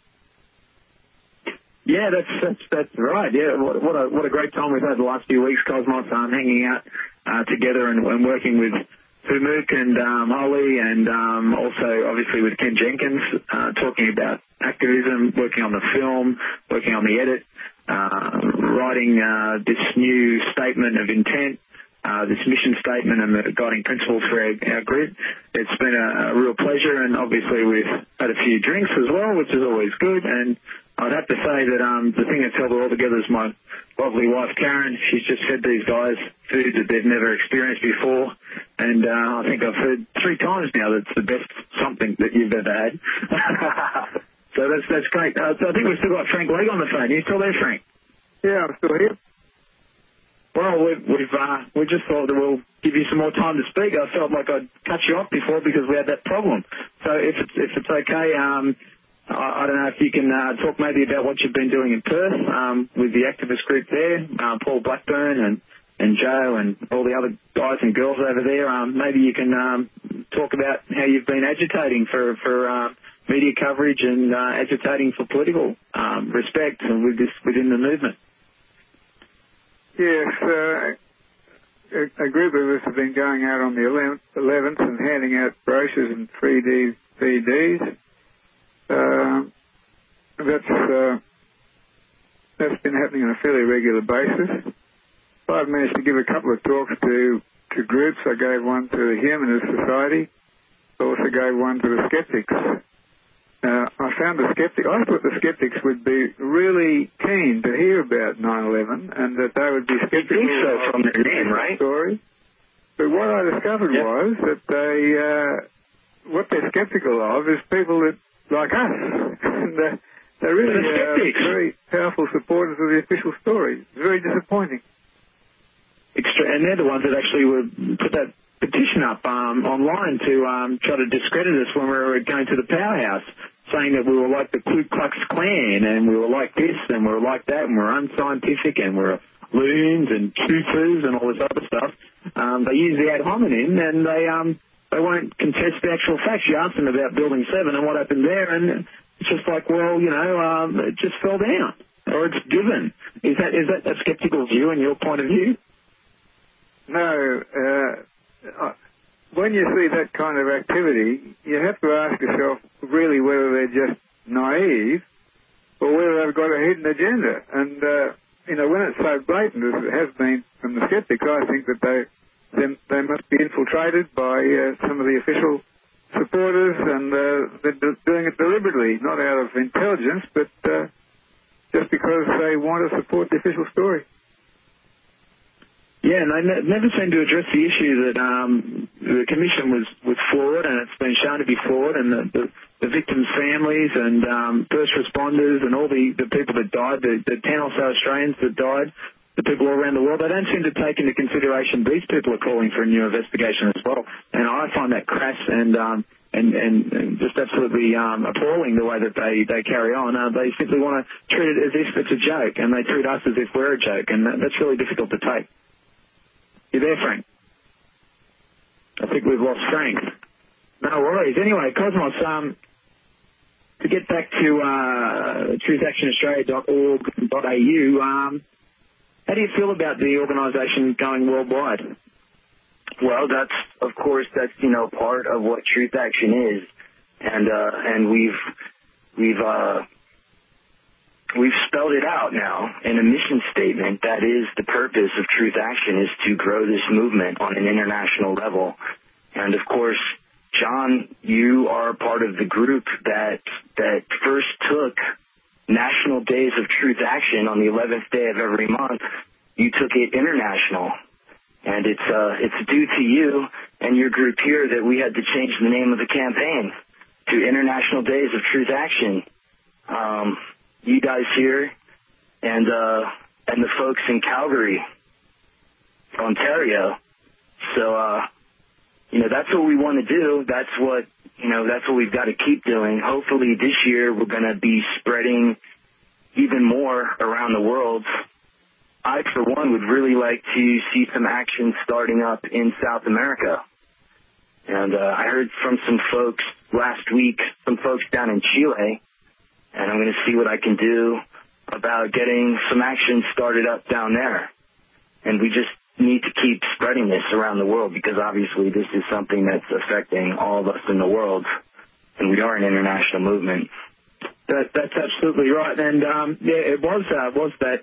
Yeah, that's right. Yeah, what a great time we've had the last few weeks, Cosmos, hanging out together and working with Humuk and Holly, and also obviously with Ken Jenkins, talking about activism, working on the film, working on the edit, writing this new statement of intent, this mission statement and the guiding principles for our group. It's been a real pleasure, and obviously we've had a few drinks as well, which is always good. And I'd have to say that the thing that's held it all together is my lovely wife, Karen. She's just fed these guys food that they've never experienced before. And I think I've heard 3 times now that it's the best something that you've ever had. So that's great. So I think we've still got Frank Legg on the phone. Are you still there, Frank? Yeah, I'm still here. Well, we just thought that we'll give you some more time to speak. I felt like I'd cut you off before because we had that problem. So if it's okay, I don't know if you can talk maybe about what you've been doing in Perth with the activist group there, Paul Blackburn and Joe and all the other guys and girls over there. Maybe you can talk about how you've been agitating for media coverage and agitating for political respect within the movement. Yes, a group of us have been going out on the 11th and handing out brochures and 3D CDs. That's been happening on a fairly regular basis. I've managed to give a couple of talks to groups. I gave one to the Humanist Society. I also gave one to the Skeptics. I found I thought the Skeptics would be really keen to hear about 9/11 and that they would be skeptical. You think so from their name, right? Story. But what I discovered was that what they're skeptical of is people that like us. And they're really very powerful supporters of the official story. It's very disappointing. And they're the ones that actually put that petition up online to try to discredit us when we were going to the powerhouse, saying that we were like the Ku Klux Klan and we were like this and we were like that and we're unscientific and we're loons and truthers and all this other stuff. They use the ad hominem and they won't contest the actual facts. You ask them about Building 7 and what happened there, and it's just like, well, it just fell down or it's given. Is that a skeptical view in your point of view? No. When you see that kind of activity, you have to ask yourself really whether they're just naive or whether they've got a hidden agenda. And, when it's so blatant as it has been from the skeptics, I think that they must be infiltrated by some of the official supporters, and they're doing it deliberately, not out of intelligence, but just because they want to support the official story. Yeah, and they never seem to address the issue that the commission was flawed, and it's been shown to be flawed, and the victims' families and first responders and all the people that died, the 10 or so Australians that died, the people all around the world, they don't seem to take into consideration these people are calling for a new investigation as well. And I find that crass and just absolutely appalling the way that they carry on. They simply want to treat it as if it's a joke, and they treat us as if we're a joke, and that's really difficult to take. You there, Frank? I think we've lost Frank. No worries. Anyway, Cosmos, to get back to truthactionaustralia.org.au, how do you feel about the organisation going worldwide? Well, that's part of what Truth Action is, and we've spelled it out now in a mission statement. That is the purpose of Truth Action, is to grow this movement on an international level. And of course, John, you are part of the group that first took National Days of Truth Action on the 11th day of every month. You took it international. And it's due to you and your group here that we had to change the name of the campaign to International Days of Truth Action. You guys here and the folks in Calgary, Ontario. So that's what we want to do. That's what we've got to keep doing. Hopefully this year we're going to be spreading even more around the world. I, for one, would really like to see some action starting up in South America. And I heard from some folks last week, some folks down in Chile, and I'm going to see what I can do about getting some action started up down there. And we just need to keep spreading this around the world, because obviously this is something that's affecting all of us in the world, and we are an international movement. That's absolutely right. And it was that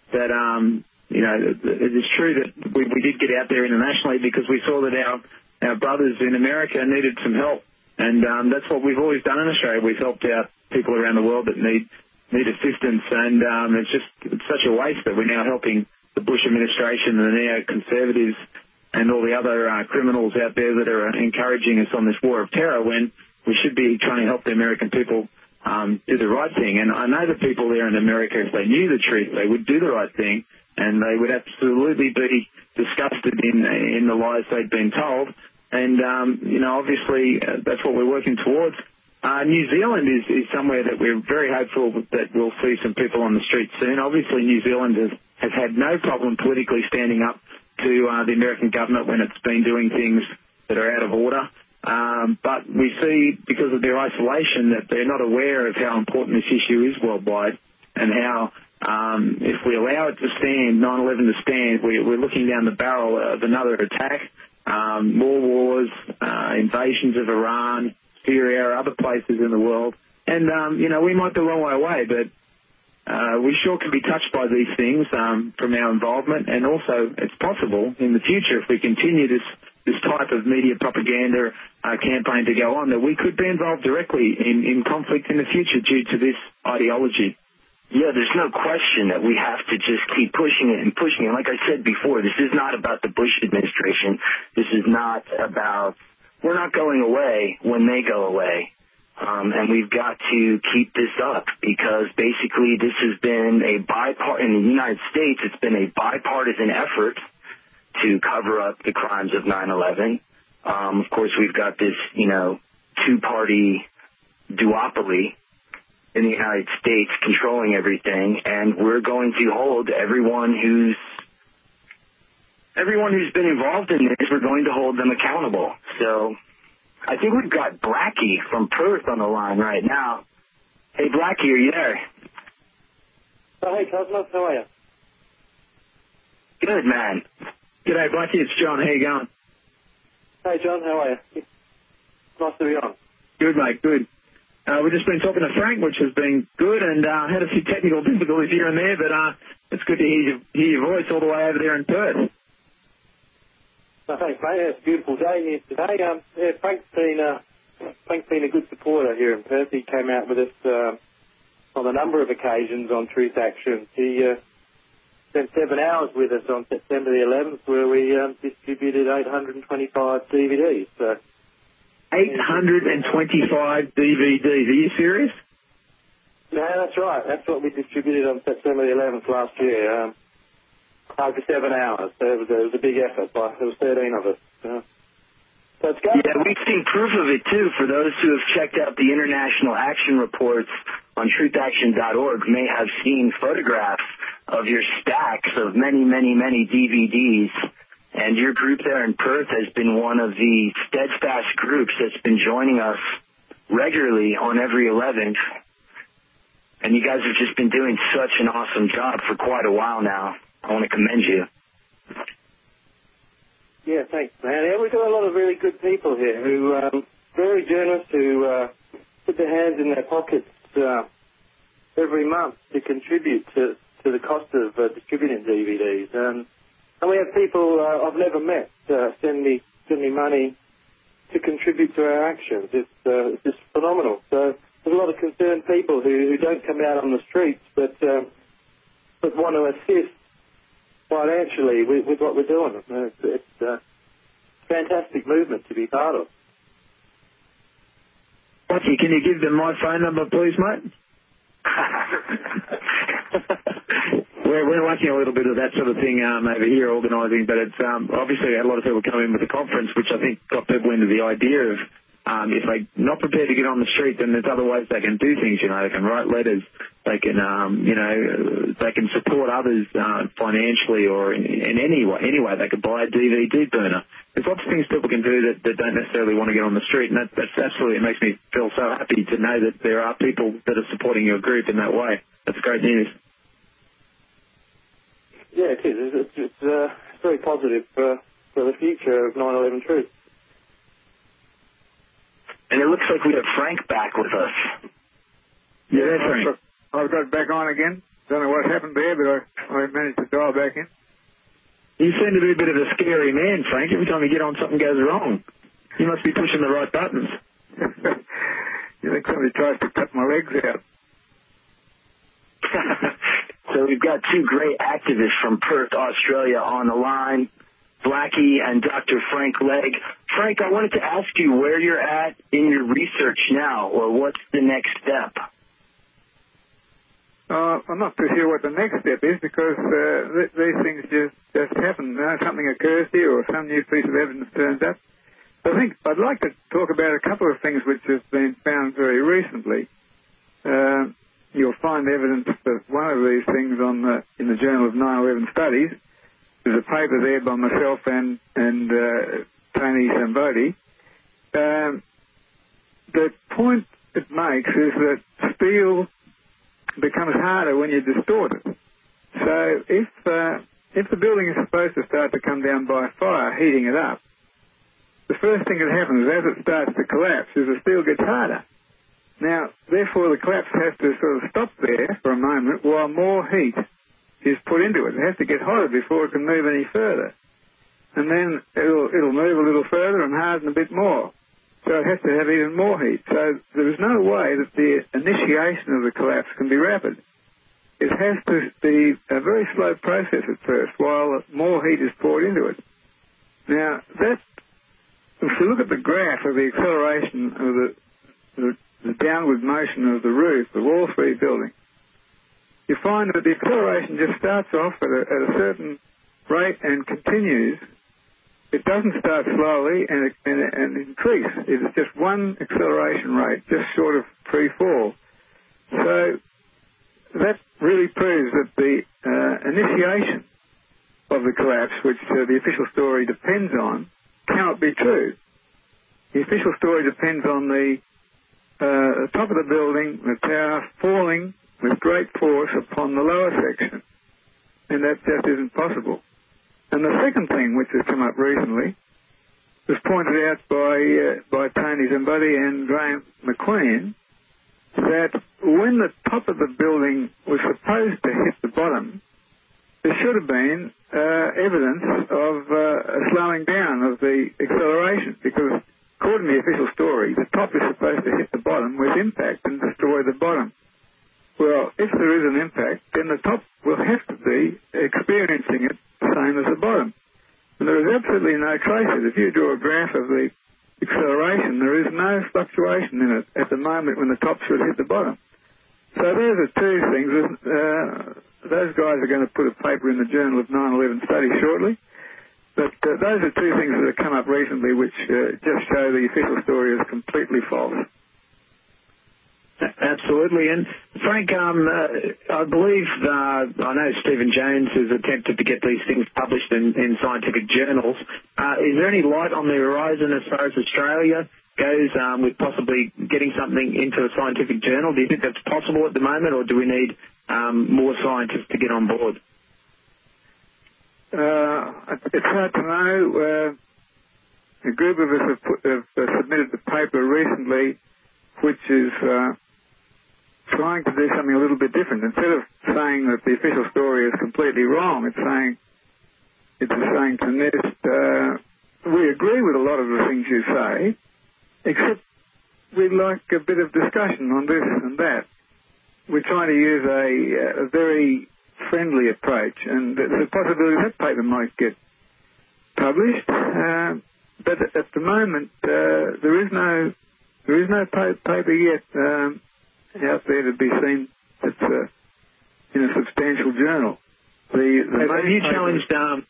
it is true that we did get out there internationally, because we saw that our brothers in America needed some help. And that's what we've always done in Australia. We've helped out people around the world that need assistance. And it's such a waste that we're now helping the Bush administration and the neoconservatives and all the other criminals out there that are encouraging us on this war of terror, when we should be trying to help the American people do the right thing. And I know the people there in America, if they knew the truth, they would do the right thing, and they would absolutely be disgusted in the lies they'd been told. And, obviously that's what we're working towards. New Zealand is somewhere that we're very hopeful that we'll see some people on the street soon. Obviously New Zealand has had no problem politically standing up to the American government when it's been doing things that are out of order. But we see, because of their isolation, that they're not aware of how important this issue is worldwide, and how if we allow it to stand, 9/11 to stand, we're looking down the barrel of another attack, more wars, invasions of Iran, Syria, other places in the world. And, we might be a long way away, but we sure can be touched by these things from our involvement. And also it's possible in the future, if we continue this type of media propaganda campaign to go on, that we could be involved directly in conflict in the future due to this ideology. Yeah, there's no question that we have to just keep pushing it and pushing it. Like I said before, this is not about the Bush administration. This is not about, we're not going away when they go away. And we've got to keep this up, because basically this has been in the United States, it's been a bipartisan effort to cover up the crimes of 9/11. Of course, we've got this, two-party duopoly in the United States controlling everything, and we're going to hold everyone who's been involved in this, we're going to hold them accountable. So I think we've got Blackie from Perth on the line right now. Hey, Blackie, are you there? Oh, hey, Cosmos, how are you? Good, man. G'day, Blackie, it's John. How you going? Hey, John, how are you? Nice to be on. Good, mate, good. We've just been talking to Frank, which has been good, and had a few technical difficulties here and there, but it's good to hear your voice all the way over there in Perth. Thanks, mate. It's a beautiful day here today. Frank's been a good supporter here in Perth. He came out with us on a number of occasions on Truth Action. He spent 7 hours with us on September the 11th, where we distributed 825 DVDs. So 825 DVDs. Are you serious? No, that's right. That's what we distributed on September the 11th last year. Over 7 hours. So it was a big effort. There was 13 of us. So it's going. Yeah, we've seen proof of it, too. For those who have checked out the International Action Reports on truthaction.org may have seen photographs of your stacks of many, many, many DVDs. And your group there in Perth has been one of the steadfast groups that's been joining us regularly on every 11th. And you guys have just been doing such an awesome job for quite a while now. I want to commend you. Yeah, thanks, man. Yeah, we've got a lot of really good people here who are very generous, who put their hands in their pockets every month to contribute to the cost of distributing DVDs. And we have people I've never met send me money to contribute to our actions. It's just phenomenal. So there's a lot of concerned people who don't come out on the streets, but want to assist financially with what we're doing. It's a fantastic movement to be part of. Watchy, can you give them my phone number, please, mate? We're lacking a little bit of that sort of thing over here organising, but it's obviously a lot of people come in with the conference, which I think got people into the idea of if they're not prepared to get on the street, then there's other ways they can do things. You know, they can write letters, they can they can support others financially, or in any way they could buy a DVD burner. There's lots of things people can do that don't necessarily want to get on the street, and that's absolutely, it makes me feel so happy to know that there are people that are supporting your group in that way. That's great news. Yeah, it is. It's very positive for the future of 9/11 Truth. And it looks like we have Frank back with us. Yeah, Frank. I've got back on again. Don't know what happened there, but I managed to dial back in. You seem to be a bit of a scary man, Frank. Every time you get on, something goes wrong. You must be pushing the right buttons. You think somebody tries to cut my legs out? So we've got two great activists from Perth, Australia on the line, Blackie and Dr. Frank Legg. Frank, I wanted to ask you where you're at in your research now, or what's the next step? I'm not too sure what the next step is, because these things just happen. Something occurs to you, or some new piece of evidence turns up. I think I'd like to talk about a couple of things which have been found very recently. You'll find evidence of one of these things in the Journal of 9/11 Studies. There's a paper there by myself and Tony Zambodi. The point it makes is that steel becomes harder when you distort it. So if the building is supposed to start to come down by fire, heating it up, the first thing that happens as it starts to collapse is the steel gets harder. Now, therefore, the collapse has to sort of stop there for a moment while more heat is put into it. It has to get hotter before it can move any further. And then it'll move a little further and harden a bit more. So it has to have even more heat. So there is no way that the initiation of the collapse can be rapid. It has to be a very slow process at first while more heat is poured into it. Now, if you look at the graph of the acceleration of the downward motion of the roof of all three buildings, you find that the acceleration just starts off at a certain rate and continues. It doesn't start slowly and increase. It's just one acceleration rate, just short of free fall. So that really proves that the initiation of the collapse, which the official story depends on, cannot be true. The official story depends on the top of the building, the tower, falling with great force upon the lower section. And that just isn't possible. And the second thing which has come up recently was pointed out by Tony Zambodi and Graham McQueen, that when the top of the building was supposed to hit the bottom, there should have been evidence of a slowing down of the acceleration, because according to the official story, the top is supposed to hit the bottom with impact and destroy the bottom. Well, if there is an impact, then the top will have to be experiencing it the same as the bottom. And there is absolutely no traces. If you draw a graph of the acceleration, there is no fluctuation in it at the moment when the top should hit the bottom. So those are two things. Those guys are going to put a paper in the Journal of 9/11 Studies shortly. But those are two things that have come up recently which just show the official story is completely false. Absolutely. And Frank, I believe, I know Stephen Jones has attempted to get these things published in scientific journals. Is there any light on the horizon as far as Australia goes with possibly getting something into a scientific journal? Do you think that's possible at the moment, or do we need more scientists to get on board? It's hard to know. A group of us have submitted the paper recently, which is trying to do something a little bit different. Instead of saying that the official story is completely wrong, it's saying to NIST, we agree with a lot of the things you say, except we'd like a bit of discussion on this and that. We're trying to use a very friendly approach, and there's a possibility that paper might get published. But at the moment, there is no paper yet out there to be seen that's in a substantial journal. Have you challenged?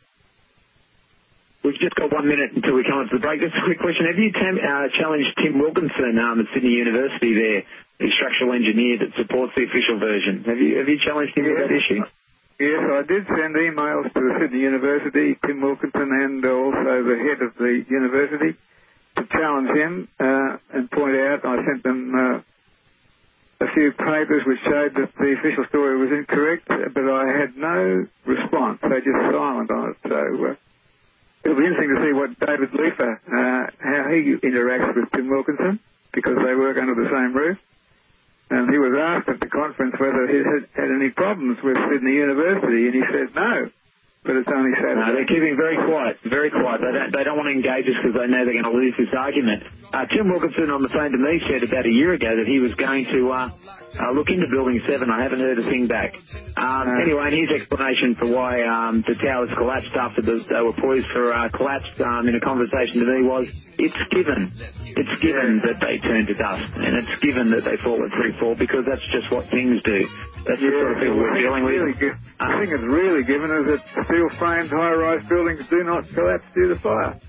We've just got 1 minute until we come on to the break. Just a quick question: have you challenged Tim Wilkinson at Sydney University there, the structural engineer that supports the official version? Have you challenged him with that issue? Yes, I did send emails to the Sydney University, Tim Wilkinson, and also the head of the university to challenge him and point out. I sent them a few papers which showed that the official story was incorrect, but I had no response. They just silent on it. So it'll be interesting to see what David Leifer, how he interacts with Tim Wilkinson, because they work under the same roof. And he was asked at the conference whether he had any problems with Sydney University, and he said no. But it's only Saturday. No, they're keeping very quiet, very quiet. They don't want to engage us because they know they're going to lose this argument. Tim Wilkinson on the phone to me said about a year ago that he was going to look into Building 7. I haven't heard a thing back. Anyway, and his explanation for why the towers collapsed after they were poised for collapse in a conversation to me was, it's given that they turn to dust, and it's given that they fall at free fall, because that's just what things do. That's the sort of thing we're dealing with. I think it's really given is that steel-framed high-rise buildings do not collapse due to fire.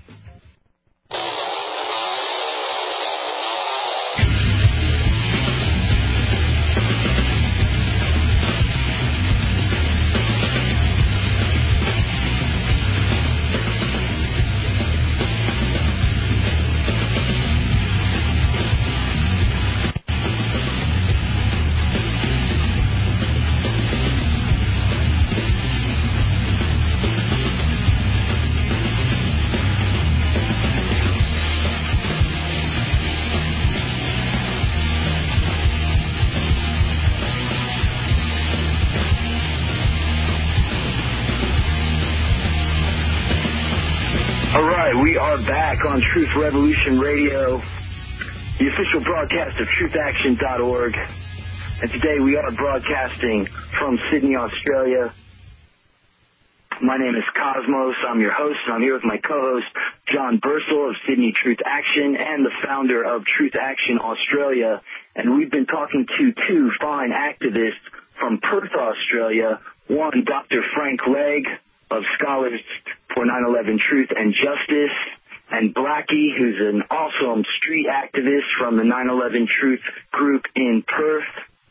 We are back on Truth Revolution Radio, the official broadcast of truthaction.org. And today we are broadcasting from Sydney, Australia. My name is Cosmos. I'm your host, and I'm here with my co-host, John Bursell of Sydney Truth Action and the founder of Truth Action Australia. And we've been talking to two fine activists from Perth, Australia. One, Dr. Frank Legg of Scholars for 9/11 Truth and Justice, and Blackie, who's an awesome street activist from the 9/11 Truth group in Perth.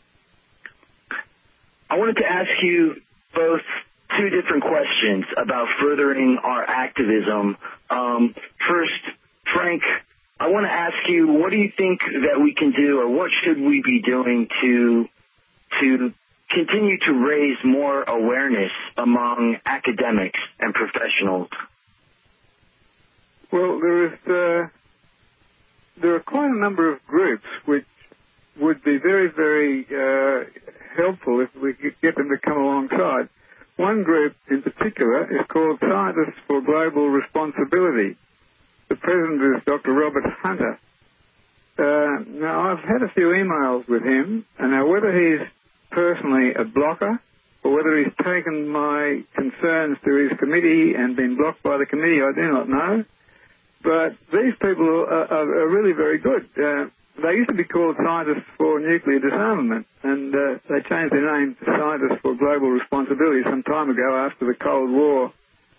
I wanted to ask you both two different questions about furthering our activism. First, Frank, I want to ask you, what do you think that we can do, or what should we be doing to continue to raise more awareness among academics and professionals? Well, there are quite a number of groups which would be very, very helpful if we could get them to come alongside. one group in particular is called Scientists for Global Responsibility. The president is Dr. Robert Hunter. Now, I've had a few emails with him, and now whether he's personally a blocker or whether he's taken my concerns to his committee and been blocked by the committee, I do not know. But these people are really very good. They used to be called Scientists for Nuclear Disarmament, and they changed their name to Scientists for Global Responsibility some time ago after the Cold War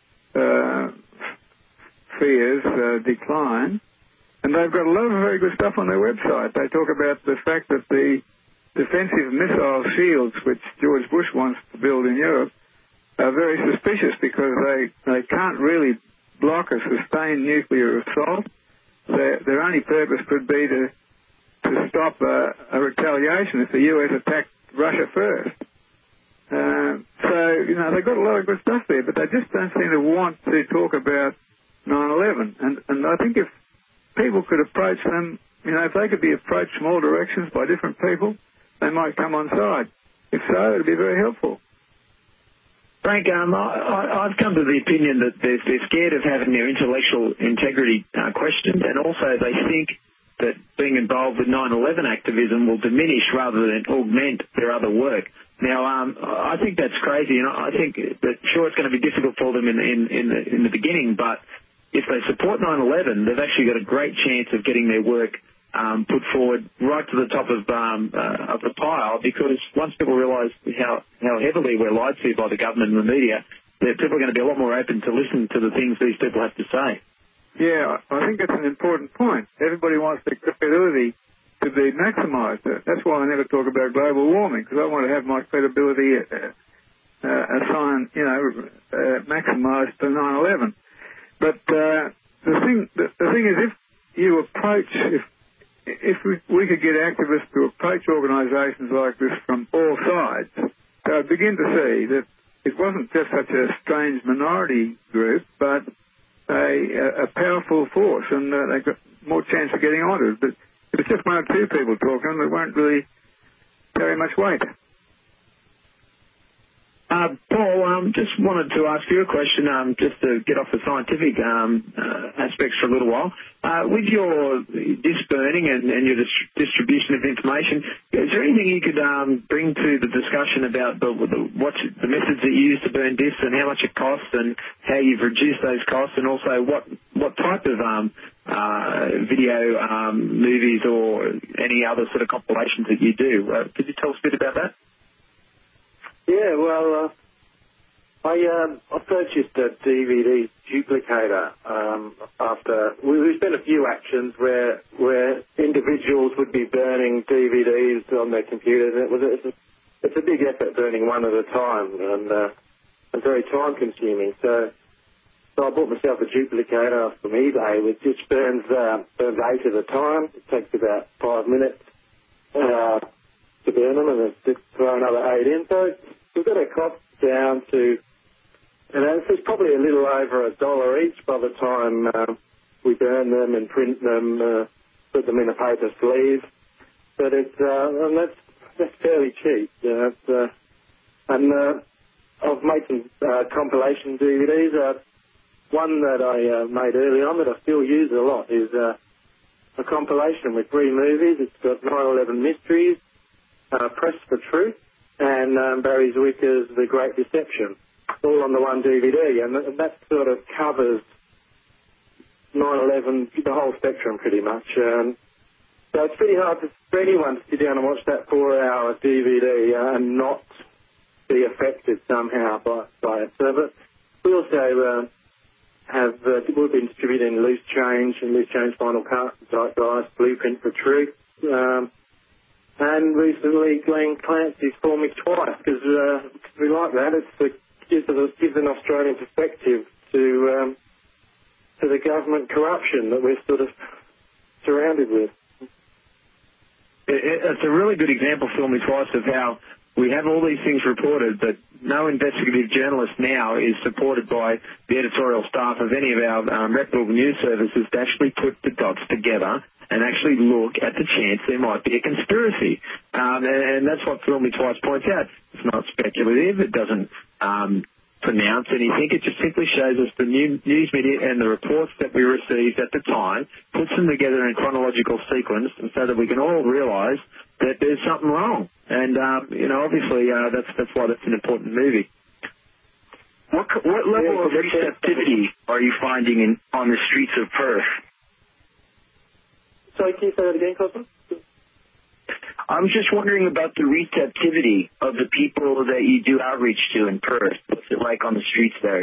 fears decline. And they've got a lot of very good stuff on their website. They talk about the fact that the defensive missile shields, which George Bush wants to build in Europe, are very suspicious because they can't really block a sustained nuclear assault. Their only purpose could be to stop a retaliation if the U.S. attacked Russia first. So, they've got a lot of good stuff there, but they just don't seem to want to talk about 9/11. And I think if people could approach them, if they could be approached from all directions by different people, they might come on side. If so, it would be very helpful. Frank, I've come to the opinion that they're scared of having their intellectual integrity questioned, and also they think that being involved with 9/11 activism will diminish rather than augment their other work. Now, I think that's crazy, and I think that sure it's going to be difficult for them in the beginning, but if they support 9/11, they've actually got a great chance of getting their work put forward right to the top of the pile, because once people realise how heavily we're lied to by the government and the media, people are going to be a lot more open to listen to the things these people have to say. Yeah, I think that's an important point. Everybody wants their credibility to be maximised. That's why I never talk about global warming, because I want to have my credibility maximised to 9/11. But the thing is, if you approach, if we could get activists to approach organisations like this from all sides, they'd begin to see that it wasn't just such a strange minority group, but a powerful force, and they've got more chance of getting on it. But if it's just one or two people talking, it won't really carry much weight. Paul, just wanted to ask you a question, just to get off the scientific aspects for a little while. With your disc burning and your distribution of information, is there anything you could bring to the discussion about the methods that you use to burn discs and how much it costs and how you've reduced those costs, and also what type of video, movies or any other sort of compilations that you do? Could you tell us a bit about that? Yeah, well, I purchased a DVD duplicator after there's been a few actions where individuals would be burning DVDs on their computers. It's a big effort burning one at a time, and very time consuming. So I bought myself a duplicator from eBay, which just burns 8 at a time. It takes about 5 minutes to burn them, and then throw another 8 in. So we've got our costs down to, it's probably a little over $1 each by the time we burn them and print them, put them in a paper sleeve. But and that's fairly cheap. And I've made some compilation DVDs. One that I made early on that I still use a lot is a compilation with 3 movies. It's got 9/11 Mysteries, Press for Truth, and Barry Zwicker's The Great Deception, all on the one DVD, and that sort of covers 9/11, the whole spectrum pretty much. So it's pretty hard for anyone to sit down and watch that 4-hour DVD and not be affected somehow by it. So, but we also we've been distributing Loose Change and Loose Change Final Cut, Zeitgeist, Blueprint for Truth. And recently, Glenn Clancy's For Me Twice, because we like that. It gives an Australian perspective to the government corruption that we're sort of surrounded with. It's a really good example, For Me Twice, of how we have all these things reported, but no investigative journalist now is supported by the editorial staff of any of our reputable news services to actually put the dots together and actually look at the chance there might be a conspiracy. And that's what Film Me Twice points out. It's not speculative. It doesn't pronounce anything. It just simply shows us the news media and the reports that we received at the time, puts them together in chronological sequence so that we can all realise that there's something wrong. And, obviously that's why that's an important movie. What level of receptivity are you finding on the streets of Perth? Sorry, can you say that again, Cosmo? I'm just wondering about the receptivity of the people that you do outreach to in Perth. What's it like on the streets there?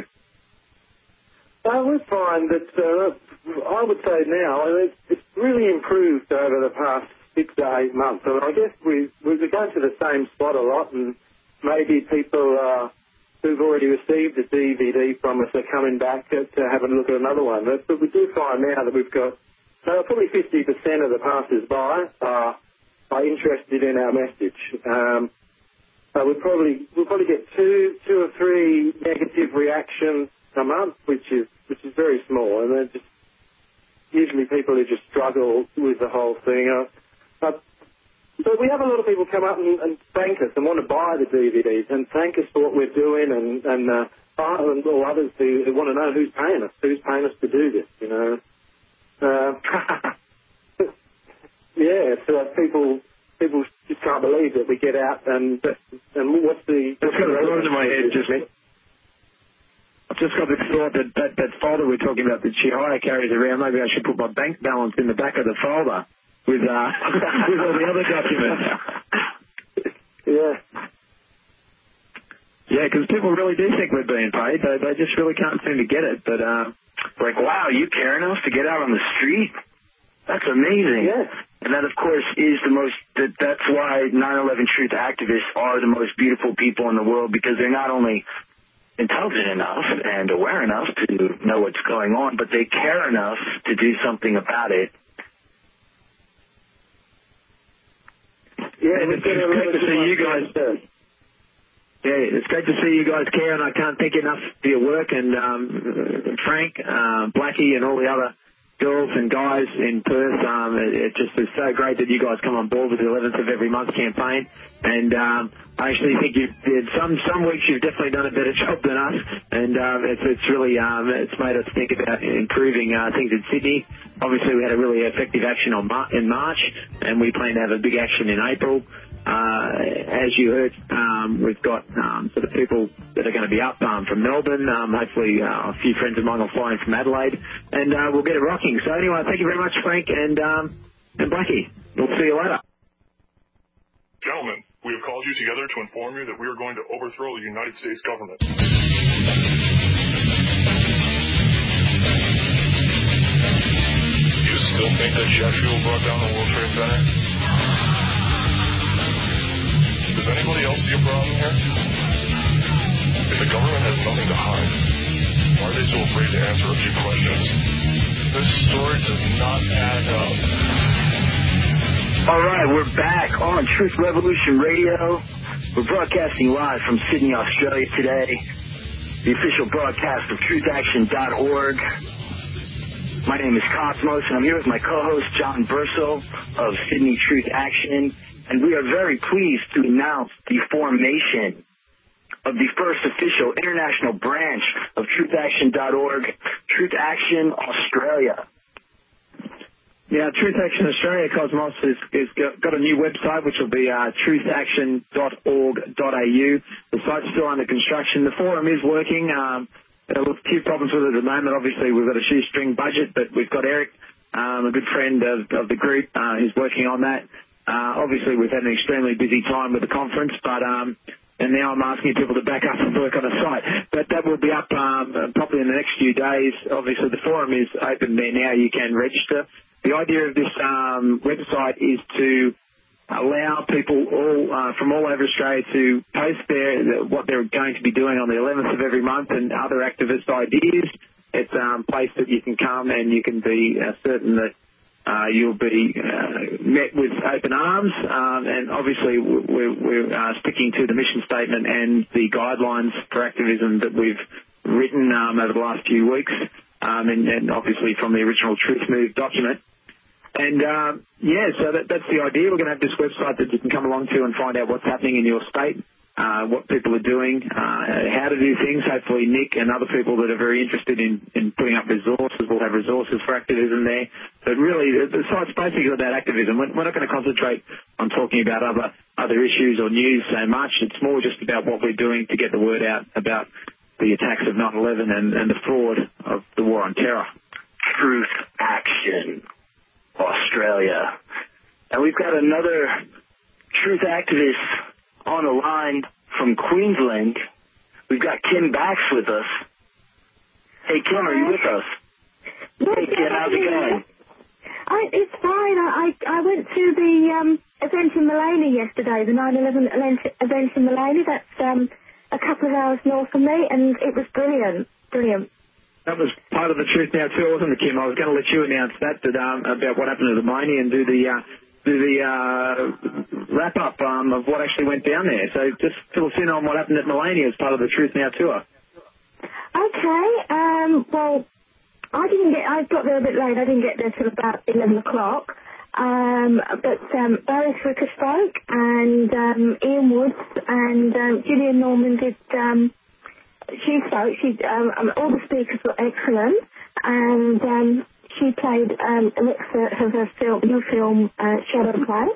We find that, I would say now, it's really improved over the past 6 to 8 months. And I guess we're going to the same spot a lot, and maybe people who've already received a DVD from us are coming back to have a look at another one. But we do find now that we've got probably 50% of the passers-by are interested in our message. We'll probably get two or three negative reactions a month, which is very small, and they're just usually people who just struggle with the whole thing. But we have a lot of people come up and thank us and want to buy the DVDs and thank us for what we're doing, and all others who want to know who's paying us to do this, Yeah, so people just can't believe that we get out and what's the... That's got a thought in my head I've just got this thought that folder we're talking about that Chihaya carries around, maybe I should put my bank balance in the back of the folder with all the other documents. Yeah. Yeah, because people really do think we're being paid. They just really can't seem to get it. But like, wow, you care enough to get out on the street? That's amazing. Yeah. And that, of course, is that's why 9/11 Truth activists are the most beautiful people in the world, because they're not only intelligent enough and aware enough to know what's going on, but they care enough to do something about it. Yeah, and it's great to see you guys. Yeah, it's great to see you guys care, and I can't thank you enough for your work, and Frank, Blackie, and all the other girls and guys in Perth. It just is so great that you guys come on board with the 11th of every month campaign, and I actually think some weeks you've definitely done a better job than us, and it's really it's made us think about improving things in Sydney. Obviously, we had a really effective action in March, and we plan to have a big action in April. As you heard, we've got sort of people that are going to be up from Melbourne. Hopefully a few friends of mine will fly in from Adelaide, and we'll get it rocking. So anyway, thank you very much, Frank and Blackie. We'll see you later. Gentlemen, we have called you together to inform you that we are going to overthrow the United States government. You still think that jet fuel brought down the World Trade Center? Does anybody else see a problem here? If the government has nothing to hide, why are they so afraid to answer a few questions? This story does not add up. All right, we're back on Truth Revolution Radio. We're broadcasting live from Sydney, Australia today, the official broadcast of truthaction.org. My name is Cosmos, and I'm here with my co-host, John Bursell of Sydney Truth Action. And we are very pleased to announce the formation of the first official international branch of truthaction.org, Truth Action Australia. Yeah, Truth Action Australia, Cosmos, has got a new website, which will be truthaction.org.au. The site's still under construction. The forum is working. There are a few problems with it at the moment. Obviously, we've got a shoestring budget, but we've got Eric, a good friend of the group, who's working on that. Obviously, we've had an extremely busy time with the conference, but and now I'm asking people to back up and work on the site. But that will be up probably in the next few days. Obviously, the forum is open there now. You can register. The idea of this website is to allow people from all over Australia to post what they're going to be doing on the 11th of every month and other activist ideas. It's a place that you can come and you can be certain that you'll be met with open arms, and obviously we're sticking to the mission statement and the guidelines for activism that we've written over the last few weeks, and obviously from the original Truth Move document. And, so that's the idea. We're going to have this website that you can come along to and find out what's happening in your state, what people are doing, how to do things. Hopefully Nick and other people that are very interested in putting up resources will have resources for activism there. But really, the site's basically about activism. We're not going to concentrate on talking about other issues or news so much. It's more just about what we're doing to get the word out about the attacks of 9/11 and the fraud of the War on Terror. Truth Action Australia. And we've got another truth activist on the line from Queensland. We've got Kim Bax with us. Hey, Kim, are you with us? Yes, hey, Kim, how's it going? It's fine. I went to the event in Maleny yesterday, the 9/11 event in Maleny. That's a couple of hours north of me, and it was brilliant. Brilliant. That was part of the Truth Now too, wasn't it, Kim? I was going to let you announce that about what happened to the Maleny and do the wrap-up of what actually went down there. So just fill us in on what happened at Maleny as part of the Truth Now tour. Okay. Well, I got there a bit late. I didn't get there till about 11 o'clock. But Barry Swicker spoke, and Ian Woods and Gillian Norman did... she spoke. All the speakers were excellent, and she played an excerpt of her new film, Shadow Play.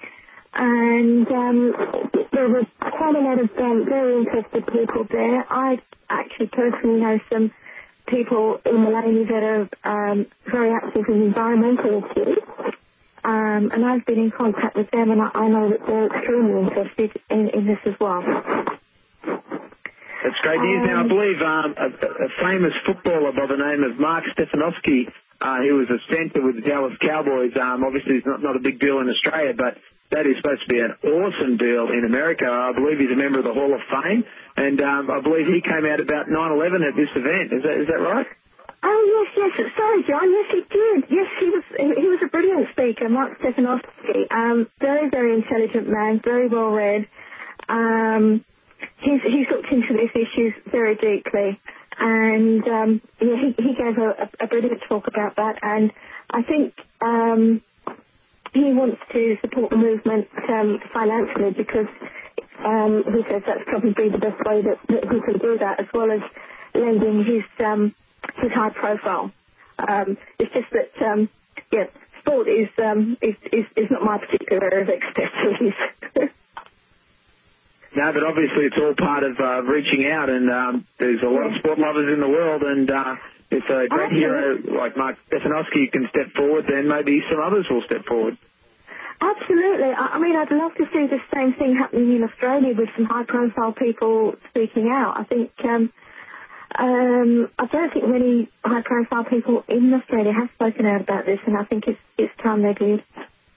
And there were quite a lot of very interested people there. I actually personally know some people in Maleny that are very active in environmental issues. And I've been in contact with them, and I know that they're extremely interested in this as well. That's great news. Now, I believe a famous footballer by the name of Mark Stefanowski, who was a centre with the Dallas Cowboys, obviously it's not a big deal in Australia, but that is supposed to be an awesome deal in America. I believe he's a member of the Hall of Fame, and I believe he came out about 9/11 at this event. Is that right? Oh, yes. Sorry, John. Yes, he did. Yes, he was a brilliant speaker, Mark Stefanowski. Very, very intelligent man, very well read. He's looked into these issues very deeply, and he gave a brilliant talk about that. And I think he wants to support the movement financially because he says that's probably the best way that he can do that, as well as lending his high profile. It's just that sport is not my particular area of expertise. No, but obviously it's all part of reaching out, and there's a lot of sport lovers in the world, and if a great hero like Mark Stefanowski can step forward, then maybe some others will step forward. Absolutely. I mean, I'd love to see the same thing happening in Australia with some high-profile people speaking out. I think I don't think many high-profile people in Australia have spoken out about this, and I think it's time they did.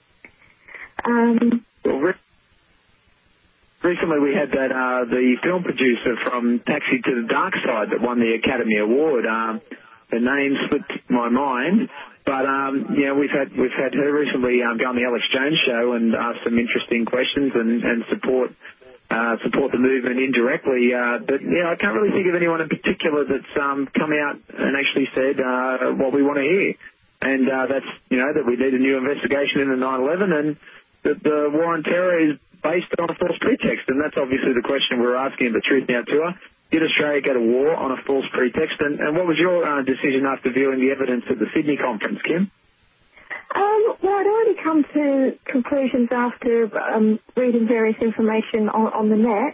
Recently we had the film producer from Taxi to the Dark Side that won the Academy Award. The name slipped my mind, but we've had her recently go on the Alex Jones show and ask some interesting questions and support the movement indirectly. But I can't really think of anyone in particular that's come out and actually said what we want to hear, and that's that we need a new investigation into 9/11 and that the War on Terror is based on a false pretext, and that's obviously the question we're asking in the Truth Now tour. Did Australia go to war on a false pretext? And what was your decision after viewing the evidence at the Sydney conference, Kim? Well, I'd already come to conclusions after reading various information on the net.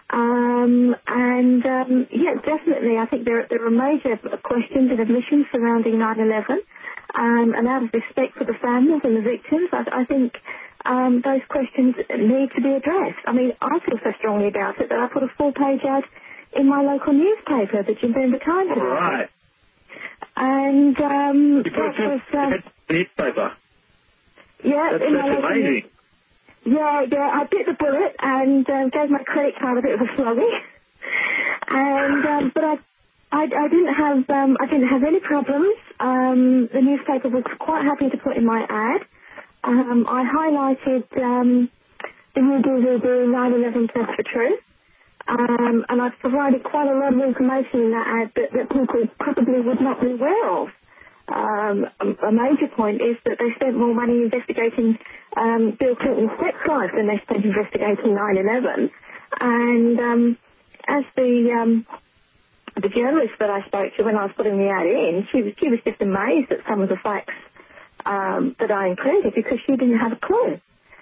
Definitely, I think there are major questions and admissions surrounding 9/11. And out of respect for the families and the victims, I think those questions need to be addressed. I mean, I feel so strongly about it that I put a full-page ad in my local newspaper, the Jimboomba Times. All right. And you put a newspaper? Yeah. That's amazing. Yeah, I bit the bullet and gave my credit card a bit of a floggy. And but I didn't have any problems. The newspaper was quite happy to put in my ad. I highlighted the UDVD 9/11 Press for Truth, and I've provided quite a lot of information in that ad that people probably would not be aware of. A major point is that they spent more money investigating Bill Clinton's sex life than they spent investigating 9/11. And as the journalist that I spoke to when I was putting the ad in, she was just amazed at some of the facts that I included because she didn't have a clue.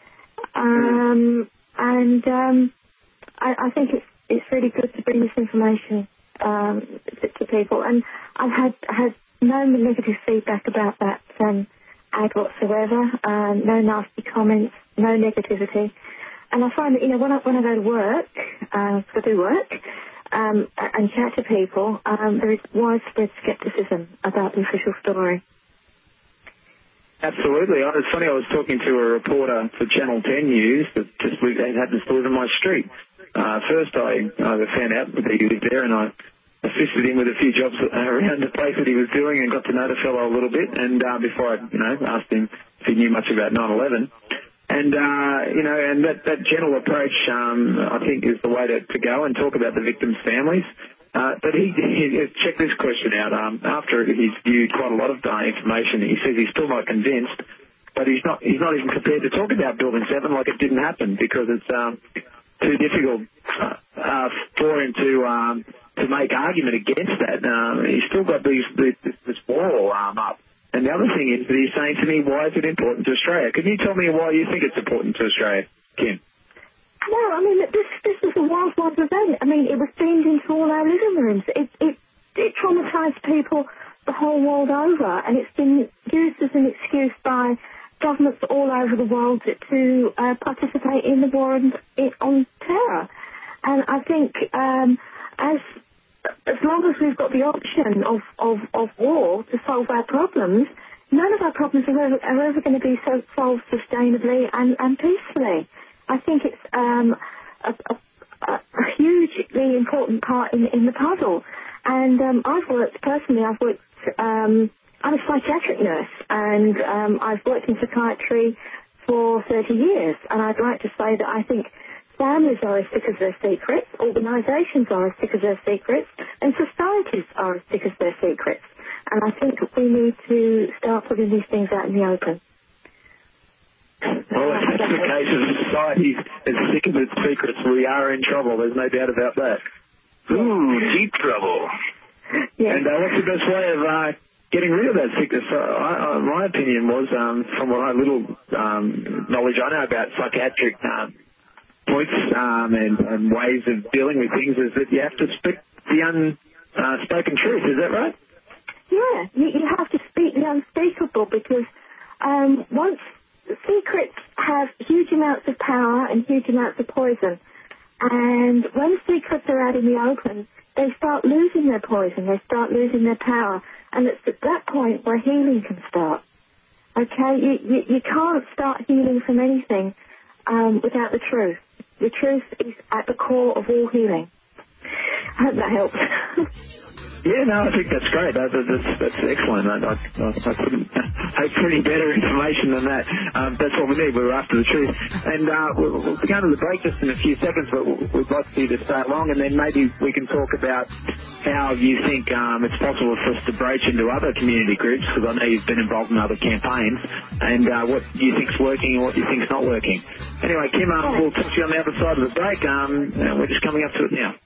I think it's really good to bring this information to people. And I've had no negative feedback about that ad whatsoever. No nasty comments, no negativity. And I find that, when I go to work, I do work, and chat to people, there is widespread scepticism about the official story. Absolutely. It's funny, I was talking to a reporter for Channel 10 News that just happens to live in my street. First I found out that he lived there, and I assisted him with a few jobs around the place that he was doing and got to know the fellow a little bit, and before I asked him if he knew much about 9/11. And, and that gentle approach, I think, is the way to go and talk about the victims' families. But he check this question out. After he's viewed quite a lot of information, he says he's still not convinced, but he's not even prepared to talk about Building 7 like it didn't happen because it's too difficult for him to make argument against that. He's still got this wall up. And the other thing is that he's saying to me, why is it important to Australia? Can you tell me why you think it's important to Australia, Kim? No, I mean, this was a wild event. I mean, it was beamed into all our living rooms. It traumatised people the whole world over, and it's been used as an excuse by governments all over the world to participate in the war on terror. And I think as long as we've got the option of war to solve our problems, none of our problems are ever going to be solved sustainably and peacefully. I think it's a hugely important part in the puzzle. And I'm a psychiatric nurse, and I've worked in psychiatry for 30 years. And I'd like to say that I think families are as sick as their secrets, organisations are as sick as their secrets, and societies are as sick as their secrets. And I think we need to start putting these things out in the open. Well, if that's the case, as a society is sick of its secrets, we are in trouble. There's no doubt about that. Ooh, deep trouble. Yeah. And what's the best way of getting rid of that sickness? My opinion was, from what little knowledge I know about psychiatric points and ways of dealing with things, is that you have to speak the unspoken truth. Is that right? Yeah, you have to speak the unspeakable, because once secrets have huge amounts of power and huge amounts of poison, and when secrets are out in the open, they start losing their poison, they start losing their power, and it's at that point where healing can start. Okay, you can't start healing from anything without the truth. The truth is at the core of all healing. I hope that helps. Yeah, no, I think that's great. That's excellent. I couldn't hope for any better information than that. That's what we need. We're after the truth. And we'll go to the break just in a few seconds, but we'd like you to stay along, and then maybe we can talk about how you think it's possible for us to broach into other community groups, because I know you've been involved in other campaigns, and what you think's working and what you think's not working. Anyway, Kim, we'll talk to you on the other side of the break. We're just coming up to it now.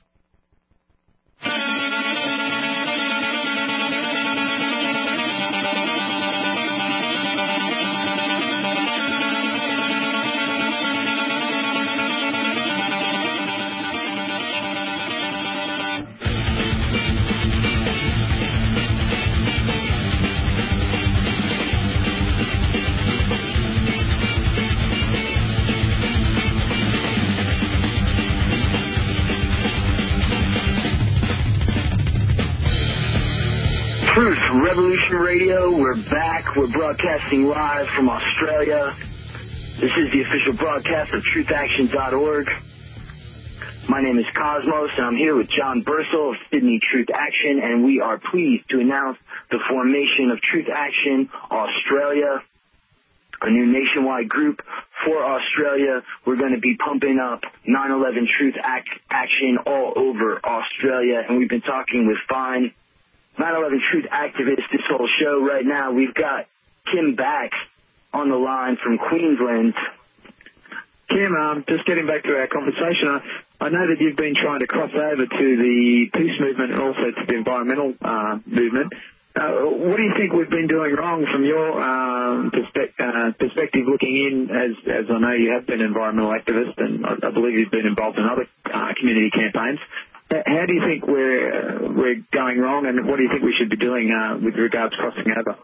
Truth Revolution Radio, we're back. We're broadcasting live from Australia. This is the official broadcast of truthaction.org. My name is Cosmos, and I'm here with John Bursell of Sydney Truth Action, and we are pleased to announce the formation of Truth Action Australia, a new nationwide group for Australia. We're going to be pumping up 9/11 Truth Action all over Australia, and we've been talking with fine 9/11 Truth activists this whole show. Right now, we've got Kim Bax on the line from Queensland. Kim, just getting back to our conversation, I know that you've been trying to cross over to the peace movement and also to the environmental movement. What do you think we've been doing wrong from your perspective looking in, as I know you have been an environmental activist and I believe you've been involved in other community campaigns? How do you think we're going wrong, and what do you think we should be doing with regards to crossing over?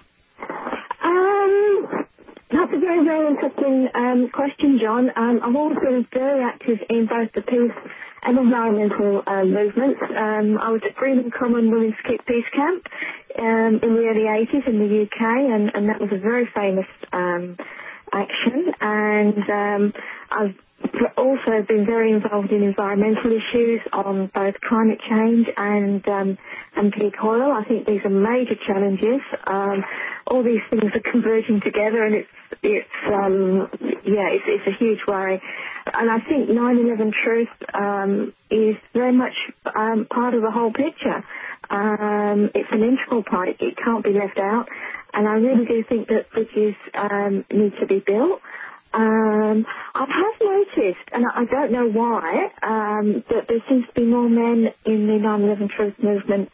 That's a very, very interesting question, John. I've always been very active in both the peace and environmental movements. I was at Green and Common Women's Peace Camp in the early 80s in the UK, and that was a very famous action. And I've also been very involved in environmental issues on both climate change and peak oil. I think these are major challenges. All these things are converging together, and it's a huge worry. And I think 9/11 Truth is very much part of the whole picture. It's an integral part. It can't be left out. And I really do think that bridges need to be built. I have noticed, and I don't know why, that there seems to be more men in the 9/11 Truth movement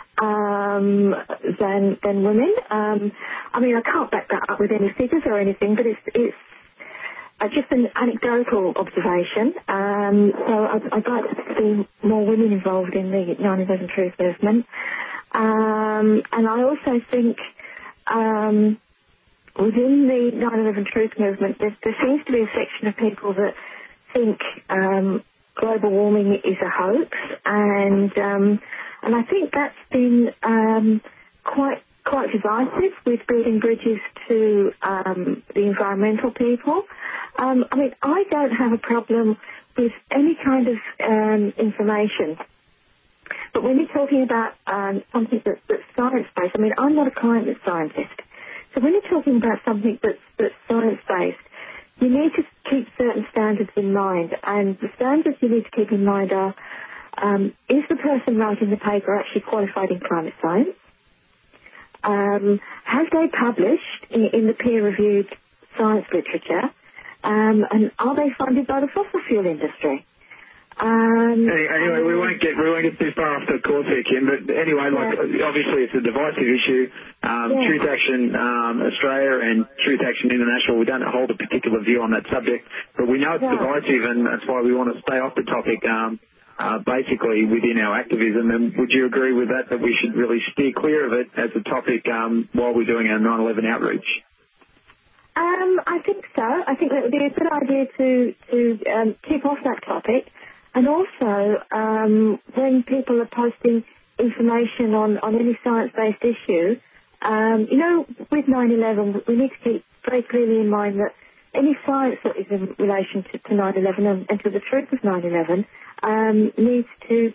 than women. I mean, I can't back that up with any figures or anything, but it's just an anecdotal observation. So I'd like to see more women involved in the 9/11 Truth movement. And I also think within the 9/11 Truth movement, there seems to be a section of people that think global warming is a hoax, and I think that's been quite divisive with building bridges to the environmental people. I mean, I don't have a problem with any kind of information, but when you're talking about something that's science-based, I mean, I'm not a climate scientist. So when you're talking about something that's science-based, you need to keep certain standards in mind. And the standards you need to keep in mind are, is the person writing the paper actually qualified in climate science? Have they published in the peer-reviewed science literature? And are they funded by the fossil fuel industry? Anyway, we won't get too far off the course here, Kim. But anyway, obviously it's a divisive issue. Truth Action Australia and Truth Action International, we don't hold a particular view on that subject, but we know it's divisive, and that's why we want to stay off the topic. Basically within our activism. And would you agree with that we should really steer clear of it as a topic while we're doing our 9/11 outreach? I think so. I think that would be a good idea to keep off that topic. And also, when people are posting information on any science-based issue, with 9/11, we need to keep very clearly in mind that any science that is in relation to 9/11 and to the truth of 9/11 needs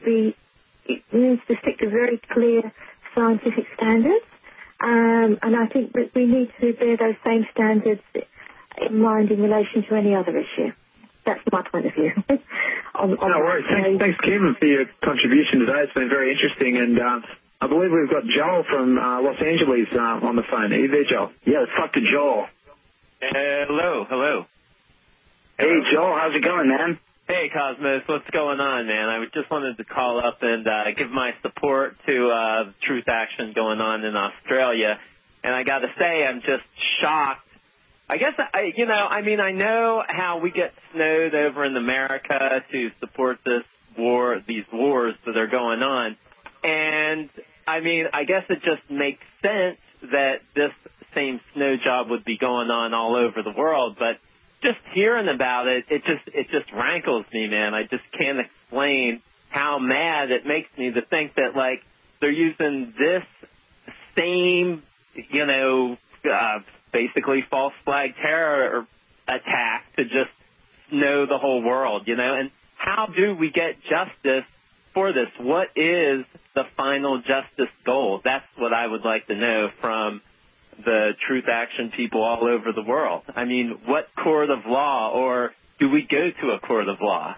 to stick to very clear scientific standards. And I think that we need to bear those same standards in mind in relation to any other issue. That's my point of view. No worries. Thanks, Kim, for your contribution today. It's been very interesting. And I believe we've got Joel from Los Angeles on the phone. Are you there, Joel? Yeah, let's talk to Joel. Hello. Hey, Joel, how's it going, man? Hey, Cosmos, what's going on, man? I just wanted to call up and give my support to Truth Action going on in Australia. And I got to say, I'm just shocked. I guess, I know how we get snowed over in America to support these wars that are going on. And, I guess it just makes sense that this same snow job would be going on all over the world. But just hearing about it, it just rankles me, man. I just can't explain how mad it makes me to think that, they're using this same, basically false flag terror attack to just know the whole world, and how do we get justice for this? What is the final justice goal? That's what I would like to know from the Truth Action people all over the world. I mean, what court of law, or do we go to a court of law?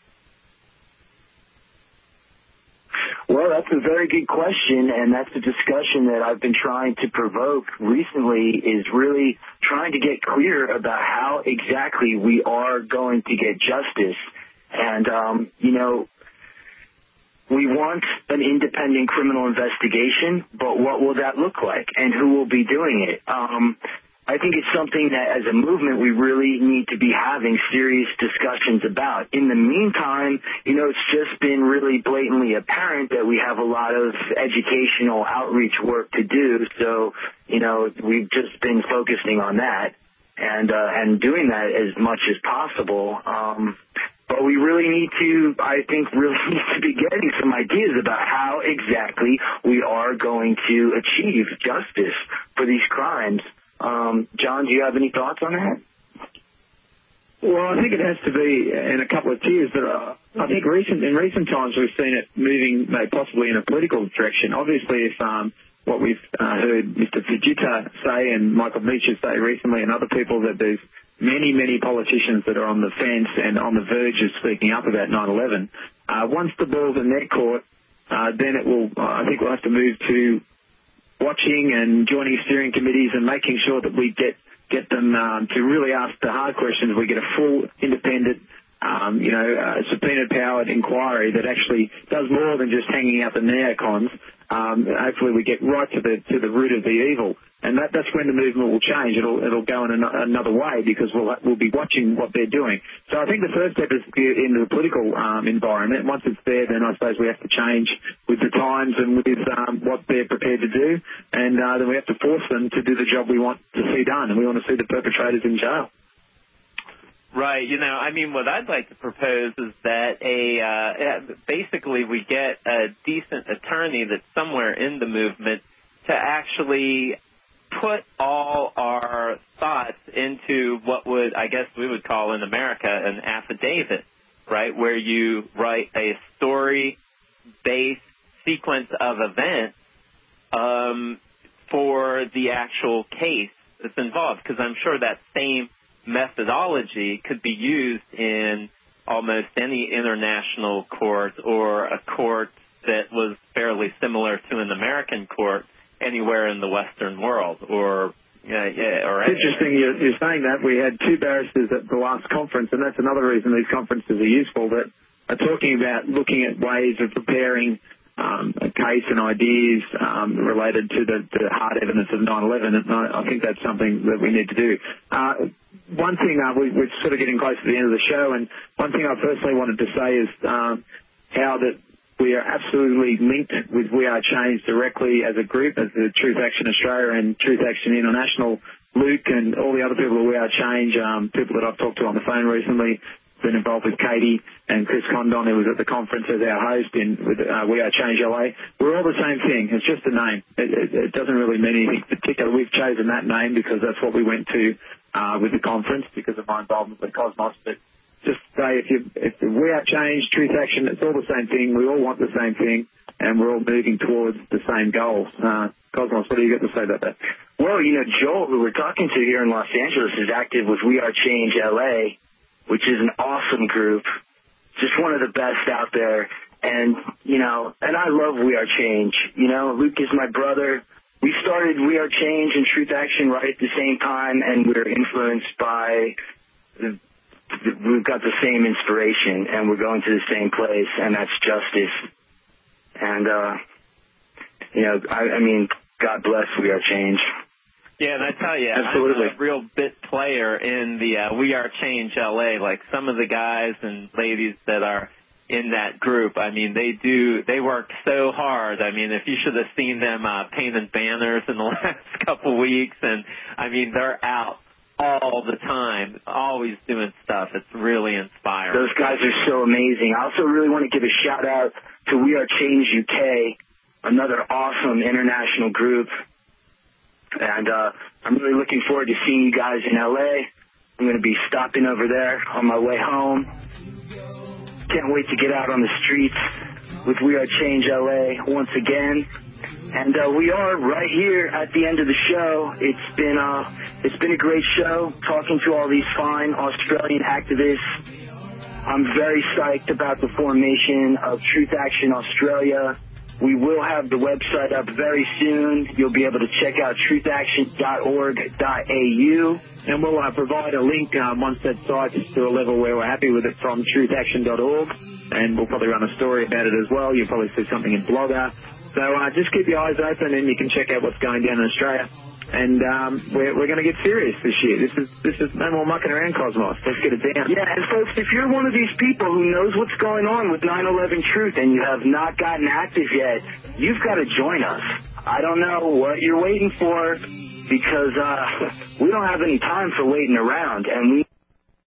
Well, that's a very good question, and that's a discussion that I've been trying to provoke recently, is really trying to get clear about how exactly we are going to get justice. And, we want an independent criminal investigation, but what will that look like, and who will be doing it? I think it's something that, as a movement, we really need to be having serious discussions about. In the meantime, it's just been really blatantly apparent that we have a lot of educational outreach work to do. So, we've just been focusing on that and doing that as much as possible. But we really need to, I think, be getting some ideas about how exactly we are going to achieve justice for these crimes. John, do you have any thoughts on that? Well, I think it has to be in a couple of tiers. But I think in recent times we've seen it moving possibly in a political direction. Obviously, if what we've heard Mr. Fujita say and Michael Meacher say recently and other people, that there's many, many politicians that are on the fence and on the verge of speaking up about 9/11. Once the ball's in their court, then it will. I think we'll have to move to watching and joining steering committees and making sure that we get them to really ask the hard questions. We get a full, independent, subpoena-powered inquiry that actually does more than just hanging out the neocons. Hopefully we get right to the root of the evil, and that's when the movement will change. It'll go in another way, because we'll be watching what they're doing. So I think the first step is into the political environment. Once it's there, then I suppose we have to change with the times and with what they're prepared to do, and then we have to force them to do the job we want to see done, and we want to see the perpetrators in jail. Right. What I'd like to propose is that basically we get a decent attorney that's somewhere in the movement to actually put all our thoughts into what we would call in America an affidavit, right, where you write a story-based sequence of events for the actual case that's involved, because I'm sure that same methodology could be used in almost any international court, or a court that was fairly similar to an American court anywhere in the Western world. It's interesting you're saying that. We had two barristers at the last conference, and that's another reason these conferences are useful, that are talking about looking at ways of preparing a case and ideas related to the hard evidence of 9/11, and I think that's something that we need to do. One thing, we're sort of getting close to the end of the show, and one thing I personally wanted to say is how that we are absolutely linked with We Are Change directly as a group, as the Truth Action Australia and Truth Action International. Luke and all the other people at We Are Change, people that I've talked to on the phone recently, been involved with Katie and Chris Condon, who was at the conference as our host with We Are Change LA. We're all the same thing. It's just a name. It doesn't really mean anything particular. We've chosen that name because that's what we went to with the conference, because of my involvement with Cosmos. But just say, if We Are Change, Truth Action, it's all the same thing. We all want the same thing, and we're all moving towards the same goals. Cosmos, what do you got to say about that? Well, Joel, who we're talking to here in Los Angeles, is active with We Are Change LA, which is an awesome group, just one of the best out there. And, and I love We Are Change. Luke is my brother. We started We Are Change and Truth Action right at the same time, and we're influenced by, we've got the same inspiration, and we're going to the same place, and that's justice. And, God bless We Are Change. Yeah, and I tell you, absolutely. I'm a real bit player in the We Are Change LA. Like some of the guys and ladies that are in that group, they work so hard. If you should have seen them painting banners in the last couple weeks, and they're out all the time, always doing stuff. It's really inspiring. Those guys are so amazing. I also really want to give a shout out to We Are Change UK, another awesome international group. And I'm really looking forward to seeing you guys in LA. I'm going to be stopping over there on my way home. Can't wait to get out on the streets with We Are Change LA once again. And we are right here at the end of the show. It's been a great show talking to all these fine Australian activists. I'm very psyched about the formation of Truth Action Australia. We will have the website up very soon. You'll be able to check out truthaction.org.au. And we'll provide a link once that site is to a level where we're happy with it from truthaction.org. And we'll probably run a story about it as well. You'll probably see something in Blogger. So just keep your eyes open and you can check out what's going down in Australia. And we're going to get serious this year. This is no more mucking around, Cosmos. Let's get it down. Yeah, and folks, if you're one of these people who knows what's going on with 9/11 Truth and you have not gotten active yet, you've got to join us. I don't know what you're waiting for because we don't have any time for waiting around, and we